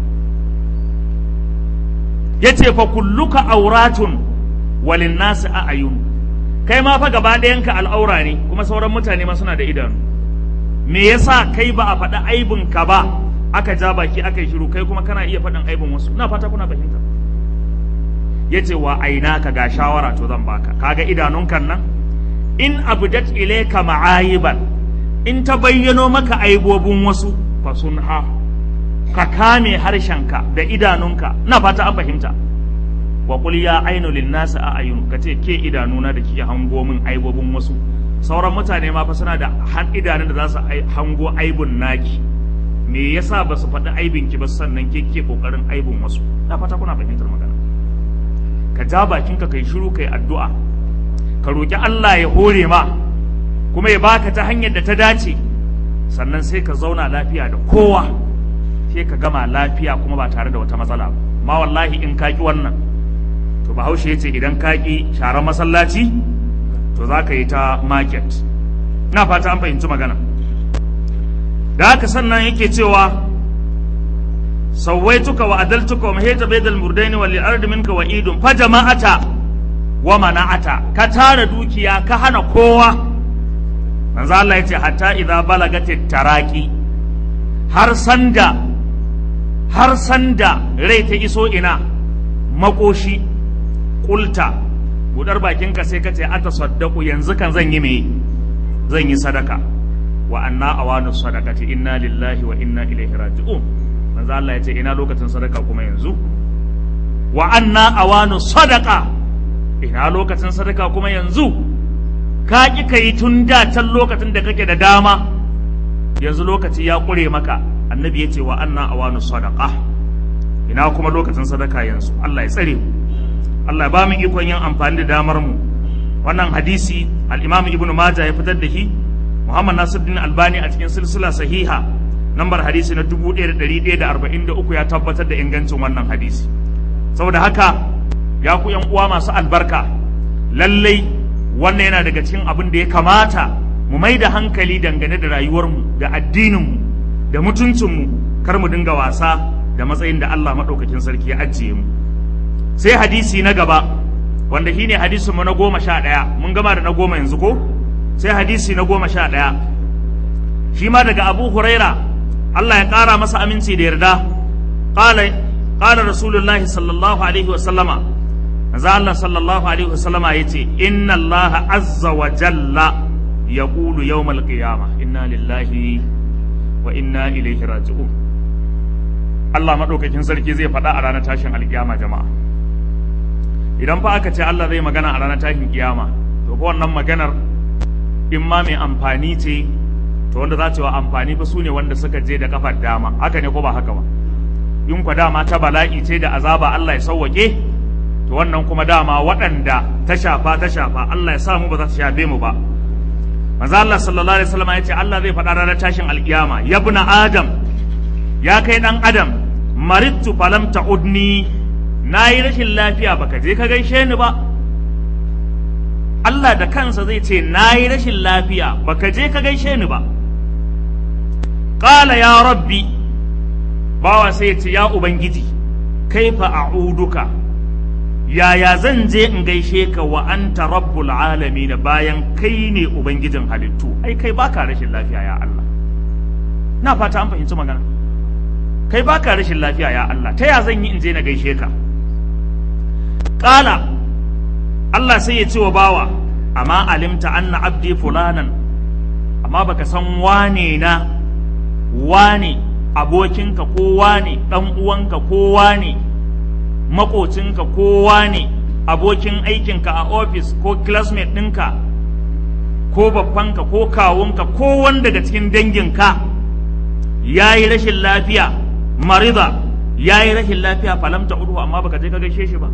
Yace fa kulluka auratun walin nasi a'yun, kai ma fa gaba ɗayanka al'aura ne, kuma sauran mutane ma suna da idanu. Me yasa kai ba a faɗi aibin ka ba, aka ja baki aka yi shiru, kai kuma kana iya faɗin aibin wasu? Ina fata kuna fahimta. Yace wa ainaka, ga shawara to zan baka, kaga idanunkan nan, in abdat ilayka ma'ayiban, in ta bayyano maka aibobin wasu, fasunha, ka kame harshenka da idanunka. Na fata an fahimta. Wa qul ya ainu lin nas a'yun, kace ke idanuna da kike hango min aibobin wasu, sauran mutane ma fa suna da idanun da za su hango aibun naki. me yasa ba su faɗi aibin ki ba sannan ke kokarin aibin wasu? Na fata kuna fahimtar magana. Ka ja bakinka kai shiru kai addu'a, ka roki Allah ya hore ma kuma ya baka ta hanyar da ta dace, sannan sai ka zauna lafiya da kowa, sai ka gama lafiya kuma ba tare da wata matsala ba. Ma wallahi in ka ki wannan, to Bahaushe yace idan ka ki sharar masallaci to za ka yi ta market. Na fata an fahimci magana. Da haka sannan yake cewa sawaituka wa adaltuka wa mahita baydal murdaini wal ard minka wa idun fa jama'ata wa mana'ata, ka tara dukiya ka hana kowa. Manzo Allah yace hatta idza balagatit taraqi, har sanda rai ta iso ina makoshi, kulta budar bakinka sai ka ce atasaddaqu, yanzu kan zan yi me, zan yi sadaka. Wa anna awanu sadaqati inna lillahi wa inna ilaihi raji'un. Manzo Allah ya ce ina lokacin sadaka kuma yanzu. Wa anna awanu sadaqa, ina lokacin sadaka kuma yanzu. Ka ki kai tun da can lokacin da kake da dama, yanzu lokaci ya kure maka. Annabi ya ce wa anna awanu sadaqa, ina kuma lokacin sadaka yanzu. Allah ya tsare mu, Allah ya ba mu ikon yin amfani da damar mu. Wannan hadisi al-Imam Ibn Majah ya fitar da shi, Muhammad Nasiruddin Albani a cikin silsila sahiha nambar hadisi na 1143 ya tabbatar da ingancin wannan hadisi. Saboda haka ya ku yan uwa masu albarka, lallai wannan yana daga cikin abin da ya kamata mu mai da hankali dangane da rayuwarmu da addininmu da mutuncinmu, kar mu dinga wasa da matsayin da Allah maɗaukakin sarki ya ajiye mu. Sai hadisi na gaba wanda shine hadisin mu na 11, mun gama da na 10 yanzu ko? Sai hadisi na 11 shi ma daga Abu Huraira, Allah ya ƙara masa aminci da yarda. Qala Rasulullahi sallallahu alaihi wa sallama, manzo Allah sallallahu alaihi wa sallama yace inna Allah azza wa jalla yaqulu yawmal qiyamah inna lillahi wa inna ilaihi raji'un. Allah madaukakin sarki zai faɗa a ranar tashin alkiyama jama'a. Idan fa aka ce Allah zai magana a ranar tashin kiyama, to fa wannan maganar in ma mai amfani ce, to wanda za ta yi amfani fa su ne wanda suka je da kafar dama. Haka ne ko ba haka ba? In kwa dama ta bala'i ce da azaba Allah ya sauwake, to wannan kuma dama waɗanda ta shafa Allah ya sa mu ba za ta shafe mu ba. Manzo Allah sallallahu alaihi wasallam ya ce Allah zai faɗa ranar tashin alkiyama, ya ibna adam, ya kai dan adam, maridtu falam ta'udni, nayi rashin lafiya baka je ka gaishe ni ba. Allah da kansa zai ce na yi rashin lafiya baka je ka gaishe ni ba. Qala ya rabbi, bawa sai ya ce ya ubangiji, kaifa a'uduka, yaya zan je in gaishe ka wa anta rabbul alamin, bayan kai ne ubangijin halittu. Ai kai baka rashin lafiya ya Allah. Na fata an fahimci magana. Kai baka rashin lafiya ya Allah, ta ya zan yi in je na gaishe ka? Qala, Allah sai ya ce wa bawa, amma alimta anna abdi fulanan, amma baka san wane na, wane abokinka ko wane dan uwanka ko wane makocinka ko wane abokin aikinka a office ko classmate ɗinka ko babbanka ko kawunka ko wanda daga cikin danginka yayi rashin lafiya, marida yayi rashin lafiya, falam ta'udu, amma baka je ka gaishe shi ba.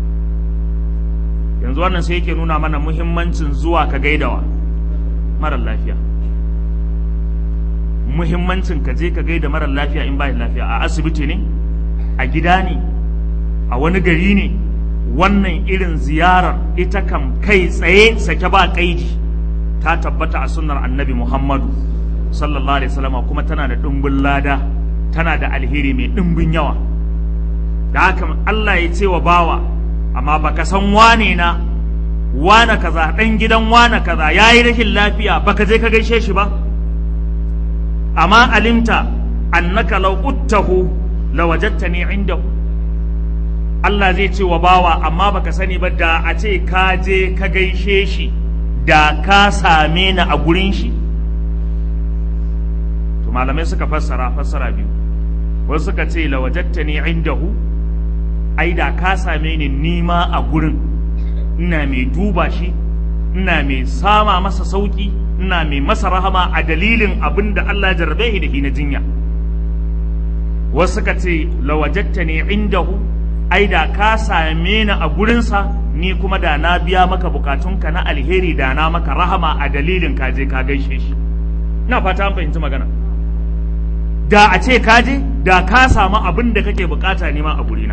Yanzu wannan sai yake nuna mana muhimmancin zuwa ka gaidawa marar lafiya, muhimmancin ka je ka gaida marar lafiya in bai lafiya, a asibiti ne, a gida ne, a wani gari ne. Wannan irin ziyarar ita kam kai tsaye sake ba kaidi ta tabbata a sunnar annabi Muhammadu sallallahu alaihi wasallam, kuma tana da dimbin lada, tana da alheri mai dimbin yawa. Da haka Allah ya ce wa bawa, amma baka san wane na, wane kaza dan gidan wane kaza yayi rashin lafiya baka je ka gaishe shi ba. Amma alimta annaka law uttahu lawajadtani indahu, Allah zai ce wa bawa amma baka sani ba, da a ce ka je ka gaishe shi da ka same ni a gurin shi. To malamai suka fassara biyu, wasu suka ce lawajadtani indahu, ai da ka same ni nima a gurin, ina mai duba shi, ina mai sama masa sauki, ina mai masa rahama a dalilin abin da Allah ya jarrabe shi da shi na jinya. wasu ka ce lawajadtani indahu, ai da ka same ni a gurinsa, ni kuma da na biya maka bukatunka na alheri, da na maka rahama a dalilin ka je ka gaishe shi. Ina fata an fahimci magana. Da a ce ka je, da ka samu abin da kake bukata nema a gurina.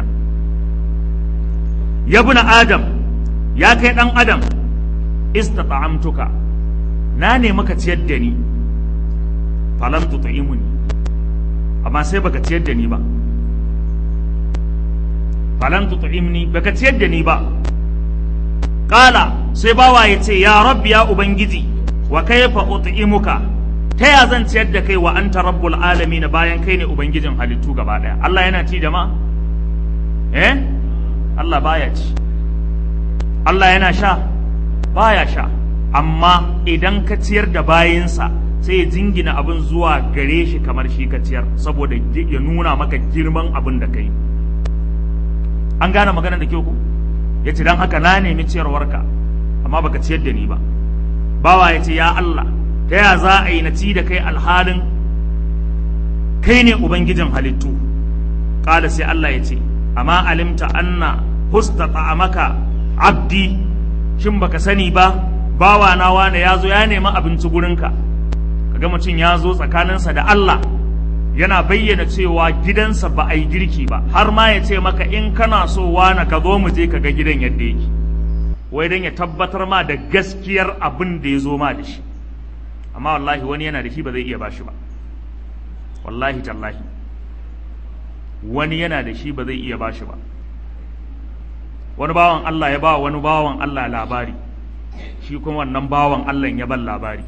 Ya buna Adam, ya kai dan Adam, istata'amtuka, na nemi ka ciyar da ni, falam tut'imuni, amma sai baka ciyar da ni ba. Falam tut'imni, baka ciyar da ni ba. Qala, sai bawa ya ce, ya rabbi ya ubangiji, wa kayfa ut'imuka, ta ya zan ciyar da kai wa anta rabbul alamin, bayan kai ne ubangijin halittu gaba daya. Allah yana ci jama'a? Allah baya ci. Allah yana sha? Baya sha. Amma idan ka ciyar da bayinsa, sai ya jingina abin zuwa gare shi kamar shi ka ciyar, saboda ya nuna maka girman abin da kai. An gane magana da kyau ku? Ya ce don haka na nemi ciyarwarka, amma baka ciyar da ni ba. Bawa ya ce, ya Allah, ta ya za a yi na ci da kai alhalin kai ne ubangijin halittu? Ƙala sai Allah ya ce, amma alimta anna hustata maka abdi, shin baka sani ba bawa na wane ya zo ya nemi abinci gurinka. Kaga mutum ya zo tsakaninsa da Allah yana bayyana cewa gidansa ba a yi girki ba, har ma ya ce maka in kana so wane ka zo mu je ka ga gidan yadda yake, wai don ya tabbatar ma da gaskiyar abin da ya zo ma da shi. Amma wallahi wani yana da shi ba zai iya bashi ba, wallahi tallahi wani yana da shi ba zai iya bashi ba. Wani bawan Allah ya ba wani bawan Allah labari, shi kuma wannan bawan Allah ya ban labari.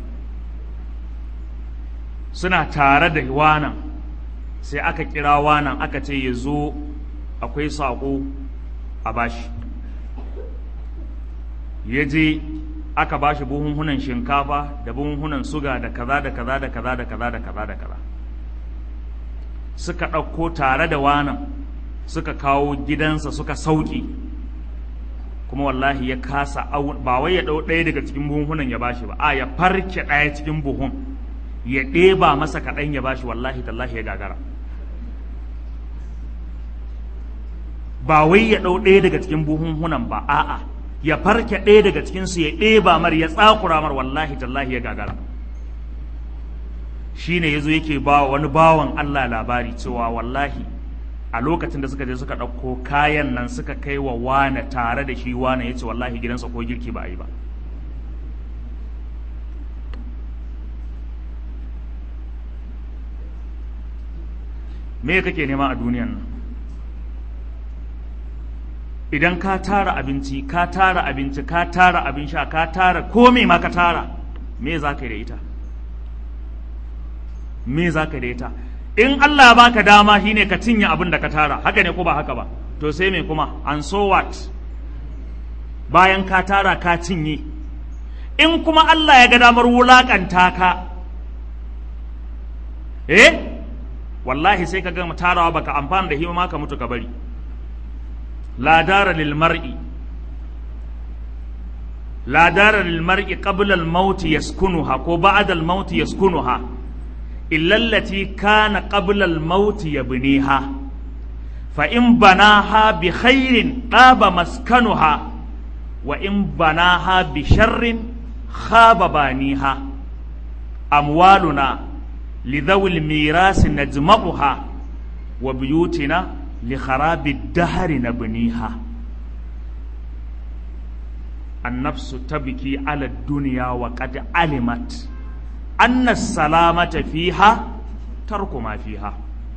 Suna tare da wanan, sai aka kira wanan aka ce ya zo akwai saƙo a bashi. Ya je aka bashi buhunhunan shinkafa da buhunhunan suga da kaza da kaza da kaza da kaza da kaza da kaza. Suka ɗauko tare da wanan suka kawo gidansa suka sauki, kuma wallahi ya kasa ba wai ya ɗau ɗaya daga cikin buhunhunan ya bashi ba, a ya farke ɗaya cikin buhun ya ɗeba masa kaɗan ya bashi, wallahi tallahi ya gagara. Ba wai ya ɗau ɗaya daga cikin buhunhunan ba, a'a ya farke ɗaya daga cikinsu ya ɗeba mar ya tsakura mar, wallahi tallahi ya gagara. Shi ne ya zo yake ba wani bawan Allah labari cewa wallahi a lokacin da suka je suka ɗauko kayan nan suka kai wa wane tare da shi, wane ya ce wallahi gidansa ko girki ba a yi ba. Me kake nema a duniyan nan? Idan ka tara abinci, ka tara abinci, ka tara abin sha, ka tara komai ma ka tara, me za ka yi da ita? Me za ka yi da ita? In Allah ya baka dama shine ka cinye abin da ka tara, haka ne ko ba haka ba? To sai me kuma? And so what? Bayan ka tara ka cinye. In kuma Allah ya ga damar wulakanta ka, wallahi sai ka gama tarawa baka amfana da hima ma ka mutu ka bari. La dara lil mar'i qabla al maut yaskunuha ko ba'da al maut yaskunuha illa allati kana qabla al maut yabniha fa in banaha bi khairin taba maskanuha wa in banaha bi sharrin khaba baniha amwaluna lidhawi al miras najma'uha wa buyutina لخراب الدهر نبنيها النفس تبكي على الدنيا وقد علمت أن السلامة فيها ترك ما فيها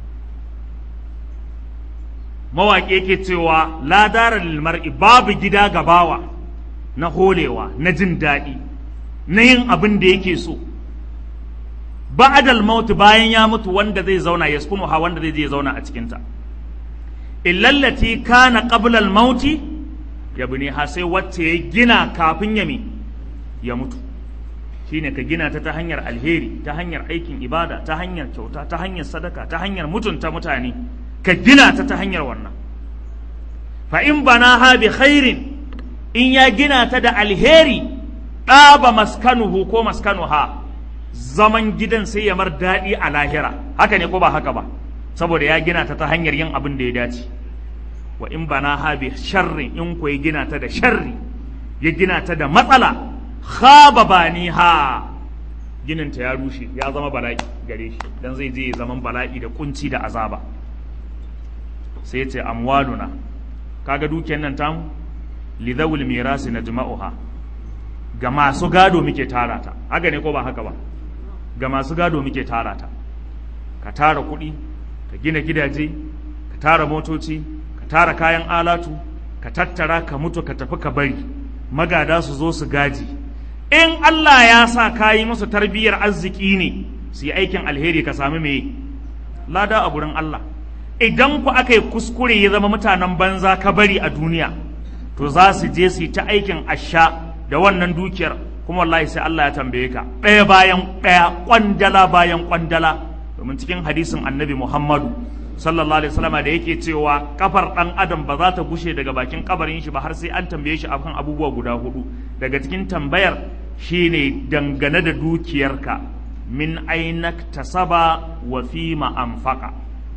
mawaƙi yake cewa la dara lil mar'i, babu gida gabawa na holewa na jin daɗi na yin abin da yake so ba'dal maut, bayan ya mutu wanda zai zauna yaskunuha, wanda zai je zauna a cikinta. Illallati kana qabla al-mauti yabniha, sai wacce ya gina kafin ya mutu. Shine ka gina ta hanyar alheri, ta hanyar aikin ibada, ta hanyar kyauta, ta hanyar sadaka, ta hanyar mutunta mutane, ka gina ta hanyar wannan. Fa in banaha bi khairin, in ya gina ta da alheri, ɗaba maskanuhu ko maskanuha, zaman gidan sai ya mar daɗi a lahira. Haka ne ko ba haka ba? saboda ya gina ta hanyar yin abin da ya dace. Wa in banaha bi sharrin, in ko ya gina ta da sharri, ya gina ta da matsala, khaba baniha, ginin ta ya rushe, ya zama bala'i gare shi, dan zai je zaman bala'i da kunci da azaba. Sai ya ce amwaluna, kaga dukiyar nan tamu, lidawul mirasi najma'uha, ga masu gado muke tara ta. Haka ne ko ba haka ba? Ga masu gado muke tara ta. Ka tara kuɗi, ka gina gidaje, ka tara motoci, ka tara kayan alatu, ka tattara ka mutu ka tafi ka bari magada su zo su gaji. In Allah ya sa ka yi musu tarbiyyar arziki ne su yi aikin alheri, ka sami mai lada a gurin Allah. Idan ku aka yi kuskure ya zama mutanen banza ka bari a duniya, to za su je su yi ta aikin asha da wannan dukiyar, kuma wallahi sai Allah ya tambaye ka ɗaya bayan ɗaya, kwandala bayan kwandala. Domin cikin hadisin annabi Muhammadu sallallahu alaihi wasallam da yake cewa kafar ɗan adam ba za ta gushe daga bakin kabarin shi ba har sai an tambaye shi akan abubuwa guda hudu. Daga cikin tambayar shine dangane da dukiyarka, min ainak tasaba wa fima anfaqa,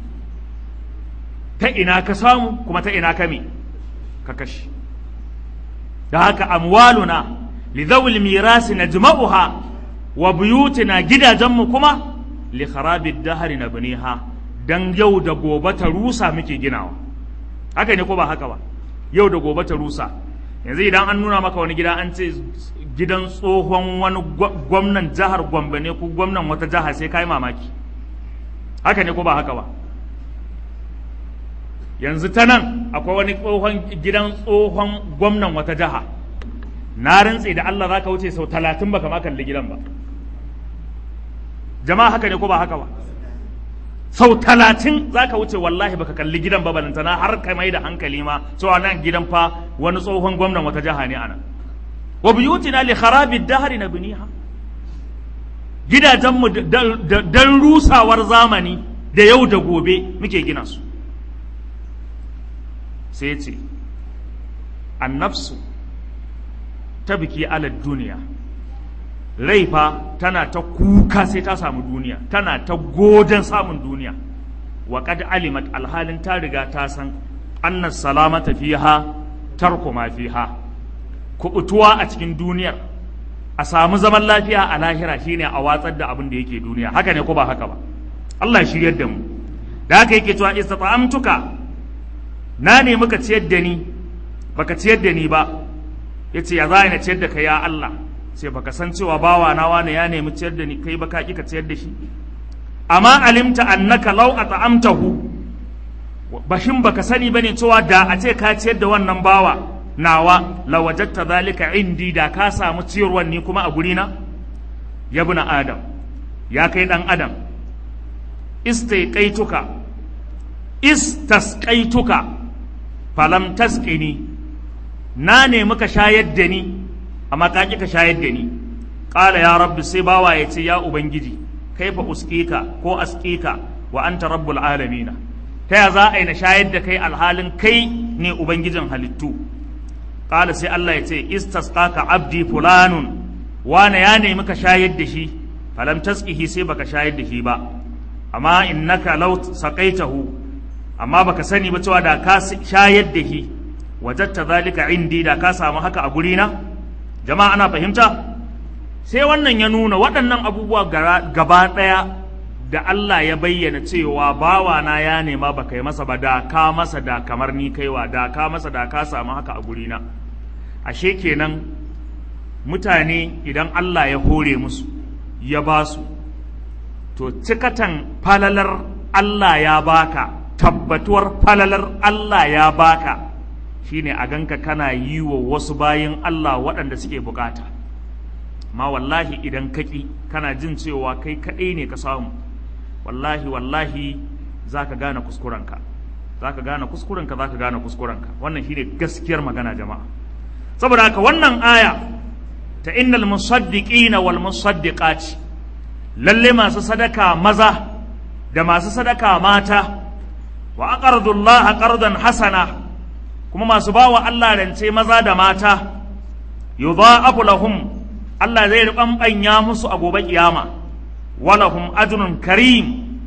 ta ina ka samu kuma ta ina ka ka kashi. Da haka amwaluna lidhawil mirasi najma'uha wa buyutina, gidajenmu kuma li kharabid dahri nabniha, dan yau da gobe ta rusa muke ginawa. Haka ne ko ba haka ba? Yau da gobe ta rusa. Yanzu idan an nuna maka wani gida an ce gidan tsohon wani gwamnan jihar Gombe ne ko gwamnan wata jiha, sai kai mamaki. Haka ne ko ba haka ba? Yanzu ta nan akwai wani gidan tsohon gwamnan wata jiha, na rantse da Allah za ka wuce sau 30 baka ma kalli gidan ba. Jama'a haka ne ko ba haka ba? Sau 30 za ka wuce wallahi baka kalli gidan ba, balantana har ka mai da hankali ma cewa nan gidan fa wani tsohon gwamnan wata jiha ne anan. Wa buyutina li kharabid dahri nabniha, gidajenmu dan rusawar zamani da yau da gobe muke gina su. Sai ce annafsu ta biki ala duniya, rai fa tana ta kuka sai ta samu duniya, tana ta godan samun duniya. Wa qad alimat, alhalin ta riga ta san annas salamata fiha tarku ma fiha, kubutuwa a cikin duniyar, a samu zaman lafiya a lahira shine a watsar da abin da yake duniya. Haka ne ko ba haka ba? Allah ya shiryar da mu. Da haka yake cewa istata'amtuka, na nemi ka ciyar da ni baka ciyar da ni ba. Yace ya za na ciyar da kai ya Allah? Sai baka san cewa bawa na wani ya nemi ciyar da ni kai baka ki ka ciyar da shi? Amma alimta annaka law at'amtahu, bashin baka sani bane cewa da a ce ka ciyar da wannan bawa nawa, lawajadta zalika indi, da ka samu ciyarwan ni kuma a guri na? Ya ibn adam, ya kai dan adam, istasqaituka falam tasqini, na nemi ka shayar da ni amma ka ki ka shayar da ni. Qala ya rabbi, sai bawa ya ce ya ubangiji, kaifa usqika ko asqika wa anta rabbul alamin, ta ya za a yi na shayar da kai alhalin kai ne ubangijin halittu? Qala sai Allah ya ce istasqaka abdi fulanun, wane ya nemi ka shayar da shi, falam tasqihi, sai baka shayar da shi ba. Amma innaka law saqaitahu, amma baka sani ba cewa da ka shayar da shi, wajatta zalika indi, da ka samu haka a gurina. Jama'a ana fahimta? Sai wannan ya nuna waɗannan abubuwa gaba ɗaya da Allah ya bayyana cewa bawana ya nema baka yi masa ba, da ka masa da kamar ni kaiwa, da ka masa da ka samu haka a gurina. Ashe kenan mutane idan Allah ya hore musu ya ba su, to cikatan falalar Allah ya baka, tabbatuwar falalar Allah ya baka shine a ganka kana yi wa wasu bayin Allah waɗanda suke bukata. Ma wallahi idan kaki kana jin cewa kai kaɗai ne ka samu, wallahi zaka gane kuskurenka, zaka gane kuskurenka. Wannan shine gaskiyar magana jama'a. Saboda haka wannan aya ta innal musaddiqina wal musaddiqati, lalle masu sadaka maza da masu sadaka mata, wa aqradullaha qardan hasana, kuma masu bawa Allah rance maza da mata, yudha'afu lahum, Allah zai ribanbanya musu a gobe kiyama, walahum ajrun karim,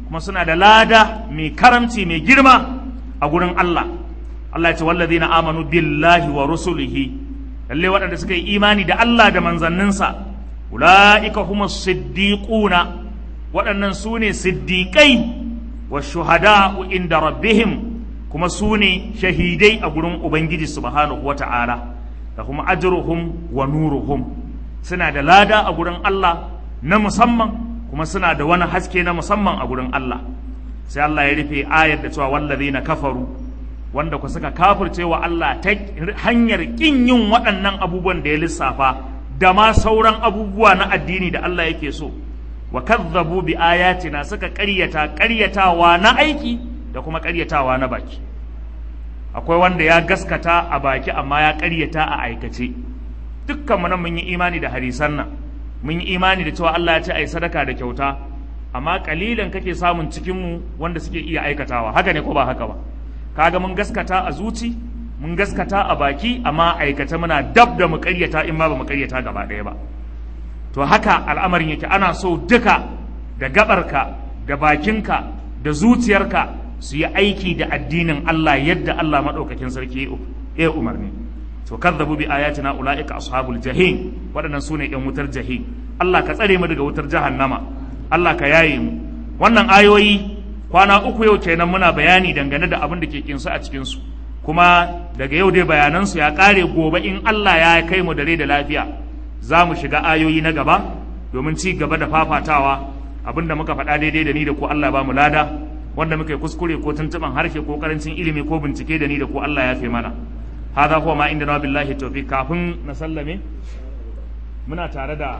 kuma suna da lada mai karamci mai girma a gurin Allah. Allah ya ce wallazina amanu billahi wa rusulihi, lalle waɗanda suka yi imani da Allah da manzanninsa, ulaika humus siddiquna, waɗannan su ne siddiƙai, wa shuhada'u inda rabbihim, kuma su ne shahidai a gurin Ubangiji subhanahu wa ta'ala, da kuma ajruhum wa nuruhum, suna da lada a gurin Allah na musamman, kuma suna da wani haske na musamman a gurin Allah. Sai Allah ya rufe ayar da cewa wallazina kafaru, wanda ku suka kafirce wa Allah ta hanyar kin yin waɗannan abubuwan da ya lissafa da ma sauran abubuwa na addini da Allah yake so, wa kazzabu bi ayatina, suka ƙaryatawa na aiki da kuma ƙaryatawa na baki. Akwai wanda ya gaskata a baki amma ya ƙaryata a aikace. Dukkan mu nan mun yi imani da hadisan nan, mun yi imani da cewa Allah ya ce ai sadaka da kyauta, amma kalilan kake samun cikin mu wanda suke iya aikatawa. Haka ne ko ba haka ba? Kaga mun gaskata a zuci, mun gaskata a baki, amma aikace muna dab da mu ƙaryata in ma ba mu ƙaryata gaba ɗaya ba. To haka al'amarin yake, ana so duka da gabarka da bakinka da zuciyarka su yi aiki da addinin Allah yadda Allah maɗaukakin sarki ya umarni. To kazzabu bi ayatina ulaika ashabul jahim, waɗannan sune ƴan wutar jahim. Allah ka tsare mu daga wutar jahannama, Allah ka yaye mu. Wannan ayoyi kwana uku yau kenan muna bayani dangane da abin da ke kinsu a cikin su, kuma daga yau dai bayanan su ya kare. Gobe in Allah ya kai mu da rai da lafiya za mu shiga ayoyi na gaba domin ci gaba da fafatawa. Abinda muka faɗa daidai da ni da ku Allah ba mu lada, wanda muka yi kuskure ko tuntuɓan harshe ko karancin ilimi ko bincike da ni da ku Allah ya fi mana. Hadha huwa ma indana billahi tawfiq. Kafin na sallame, muna tare da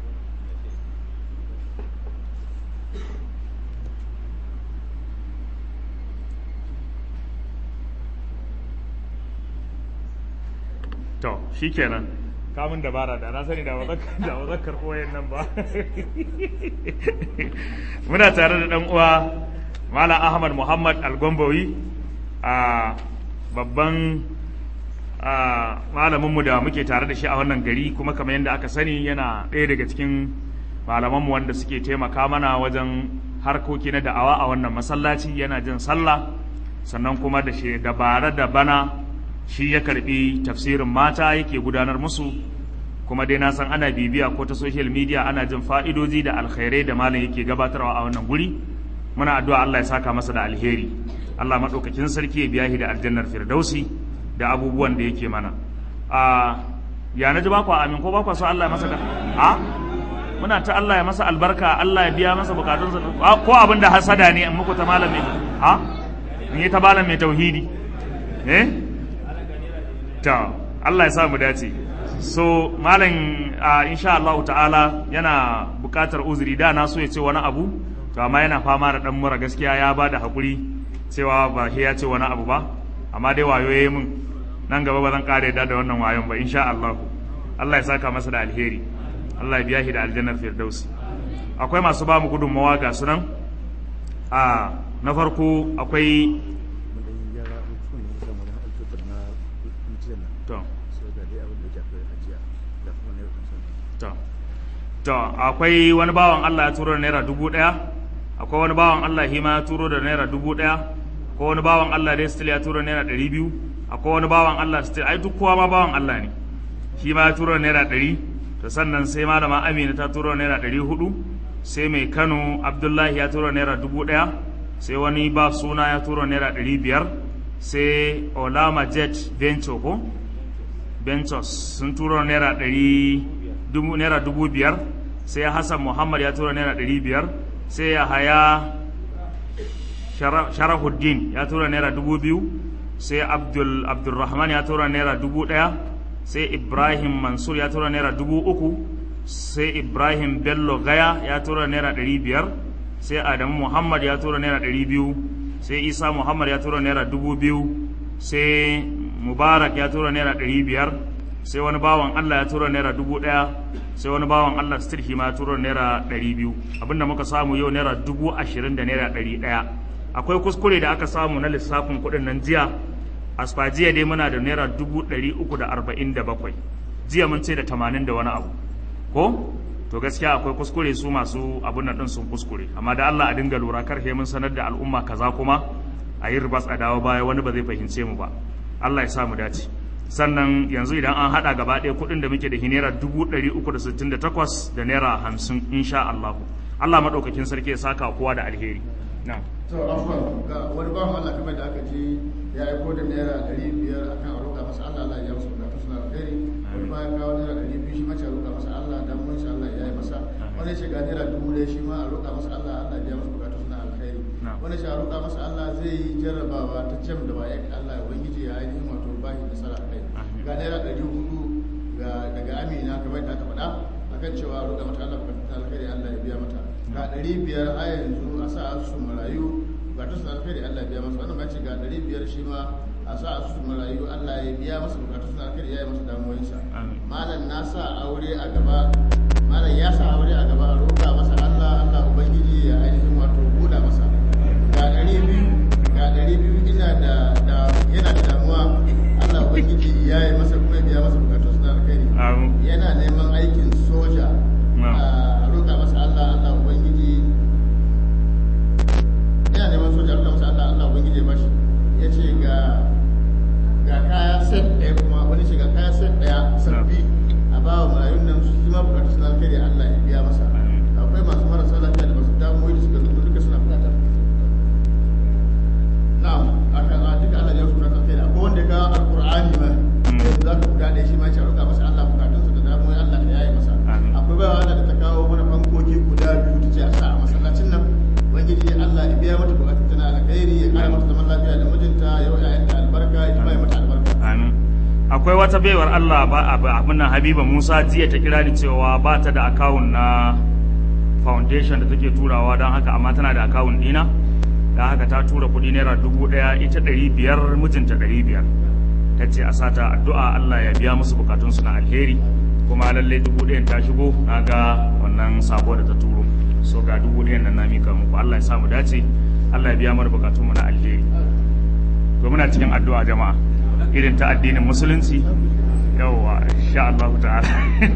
to shikenan, kamun dabara da na sani da wazakar koyen nan ba. Muna tare da ɗan uwa Malam Ahmad Muhammad Al-Gombawi, a babban malaminmu da muke tare da shi a wannan gari, kuma kamar yadda aka sani yana ɗaya daga cikin malamanmu wanda suke taimaka mana wajen harkoki na da'awa a wannan masallaci. Yana jin sallah, sannan kuma da shi dabara da bana shi ya karbi tafsirin mata yake gudanar musu, kuma dai na san ana bibiya ko ta social media ana jin fa'idoji da alkhairai da malam yake gabatarwa a wannan guri. Muna addu'a Allah ya saka masa da alheri, Allah madaukakin sarki ya biya shi da aljannar firdausi da abubuwan da yake mana. Ya naji ba ku amin ko ba ku so Allah ya masa da muna ta Allah ya masa albarka, Allah ya biya masa bukatunsa, ko abin da hasada ne in muku ta malam mai in yi ta malam mai tauhidi ta Allah ya sa mu dace. So malam insha Allah ta'ala yana bukatar uzuri, da na so ya ce wani abu to amma yana fama da dan mura, gaskiya ya bada hakuri cewa ba ya ce wani abu ba, amma dai wayo yayi mun, nan gaba ba zan kare da wannan wayon ba insha Allah. Allah ya saka masa da alheri, Allah ya biya shi da aljannar firdausi. Akwai masu ba mu gudunmawa ga sunan. Na farko akwai akwai wani bawan Allah ya turo da naira 1000, akwai wani bawan Allah hima ya turo da naira 1000, akwai wani bawan Allah da still ya turo naira 200, akwai wani bawan Allah still, ai duk kowa ma bawan Allah ne, shi ma ya turo da naira 100. to sannan sai malama Amina ta turo naira 400, sai mai Kano Abdullahi ya turo naira 1000, sai wani ba suna ya turo naira 500, sai Olama Jet Venture ko Ventures sun turo naira 5,000, sai Hassan Muhammad ya tura naira 500, sai Yahaya Sharahuddin ya tura naira 2000, sai Abdulrahman ya tura naira 1000, sai Ibrahim Mansur ya tura naira 3000, sai Ibrahim Bello Gaya ya tura naira 500, sai Adamu Muhammad ya tura naira 200, sai Isa Muhammad ya tura naira 2000, sai Mubarak ya tura naira 500, sai wani bawan Allah ya tura naira 1000, sai wani bawan Allah stirhi ma ya tura naira 200. Abinda muka samu yau naira 20,000 da naira 100. Akwai kuskure da aka samu na lissafin kuɗin nan jiya. Asfajiya dai muna da naira 347. Jiya mun ce da 80 da wani abu ko to gaskiya akwai kuskure, su masu abun nan din sun kuskure, amma da Allah a dinga lura kar he mun sanar da al'umma kaza kuma a yi ribas a dawo baya wani ba zai fahimce mu ba. Allah ya sa mu dace. Sannan yanzu idan an hada gaba ɗaya kuɗin da muke da naira 368 da naira 50 insha Allah. Allah madaukakin sarki ya saka kowa da alheri. Na'am. To afwan ga wani bawan Allah kamar da aka ji ya aiko da naira 500 akan a roƙa masa Allah ya masa bukatu suna alheri. Wani bayan kawo naira 200 shi ma ya roƙa masa Allah dan mun sha Allah ya yi masa. Wani shi ga naira 1000 shi ma a roƙa masa Allah ya masa bukatu suna alheri. Wani shi a roƙa masa Allah zai yi jarrabawa ta jam da bayan Allah ubangiji ya yi wato bashi nasara kai. Ga naira 400 daga Amina kamar da aka faɗa akan cewa roƙa mata Allah bukatu alheri Allah ya biya mata. Ga 500 a yanzu a sa asusun marayu bukatun suna alkhairi Allah ya biya masa. Wannan bace ga 500 shi ma a sa asusun marayu Allah ya biya masa bukatun suna alkhairi ya yi masa damuwoyinsa. Malam na sa aure a gaba, malam ya sa aure a gaba, roƙa masa Allah ubangiji ya ainihin wato buɗa masa. Ga 200 ina da yana da damuwa, Allah ubangiji ya yi masa kuma ya biya masa bukatun suna alkhairi. Yana neman aikin soja, a roƙa masa Allah ubangiji yana neman soja, roƙa masa Allah ubangiji ya bashi. Ya ce ga kaya set ɗaya, kuma wani ce ga kaya set ɗaya sabbi a ba wa marayun nan su ma bukatu suna alkhairi Allah ya biya masa. Akwai masu marasa lafiya da masu damuwa da suka zuba duka suna bukatar. Na'am, akan duka Allah ya su bukatu alkhairi. Akwai wanda ya ga alƙur'ani ma yanzu za ka guda ɗaya shi ma ya ce roƙa masa Allah bukatunsa da damuwa Allah ya yi masa. Akwai bawa da ta kawo mana fankoki guda 2 ta ce a sa a masallacin nan. Ubangiji Allah ya biya mata bukatun tana alkhairi, ya kara mata zaman lafiya da mijinta, yau yayin da albarka, ya ba mata albarka. Amin. Akwai wata baiwar Allah abin nan Habiba Musa jiya ta kira ni cewa ba ta da akawun na foundation da take turawa, don haka amma tana da akawun dina, don haka ta tura kuɗi naira 1000, ita 500, mijinta 500. Ta ce a sata addu'a Allah ya biya musu bukatunsu na alheri, kuma lallai 1000 ta shigo, na ga wannan sabo da ta turo, so ga 1000 nan na mika muku. Allah ya sa mu dace, Allah ya biya mana bukatunmu na alheri. To muna cikin addu'a jama'a irin ta addinin musulunci, yawwa insha Allah ta'ala.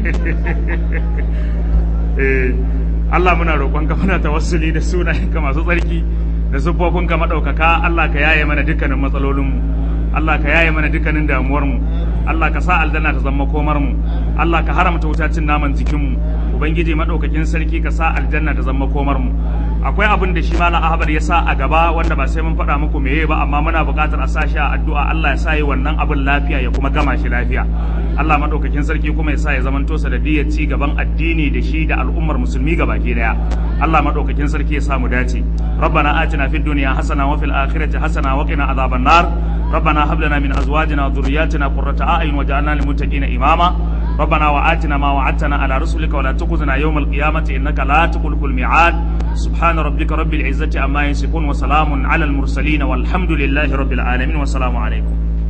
Allah muna roƙonka, muna tawassuli da sunayenka masu tsarki da siffofinka madaukaka. Allah ka yaye mana dukkanin matsalolinmu, Allah ka yaye mana dukkanin damuwarmu, Allah ka sa aljanna ta zama komarmu, Allah ka haramta wuta cin naman jikinmu, ubangiji madaukakin sarki ka sa aljanna ta zama komarmu. Akwai abin da shi Malam Ahmad ya sa a gaba wanda ba sai mun faɗa muku meye ba, amma muna buƙatar a sa shi a addu'a. Allah ya sa yi wannan abin lafiya ya kuma gama shi lafiya. Allah madaukakin sarki kuma ya sa ya zamanto sanadiyyar ci gaban addini da shi da al'ummar musulmi gabaki daya. Allah madaukakin sarki ya sa mu dace. Rabbana atina fid dunya hasana wa fil akhirati hasana wa qina adhaban nar. Rabbana hab lana min azwajina wa dhurriyyatina qurrata a'yun waj'alna lil muttaqina imama. ربنا وآتنا ما وعدتنا على رسلك ولا تخزنا يوم القيامة إنك لا تخلف الميعاد. سبحان ربك رب العزة عما يصفون وسلام على المرسلين والحمد لله رب العالمين والسلام عليكم.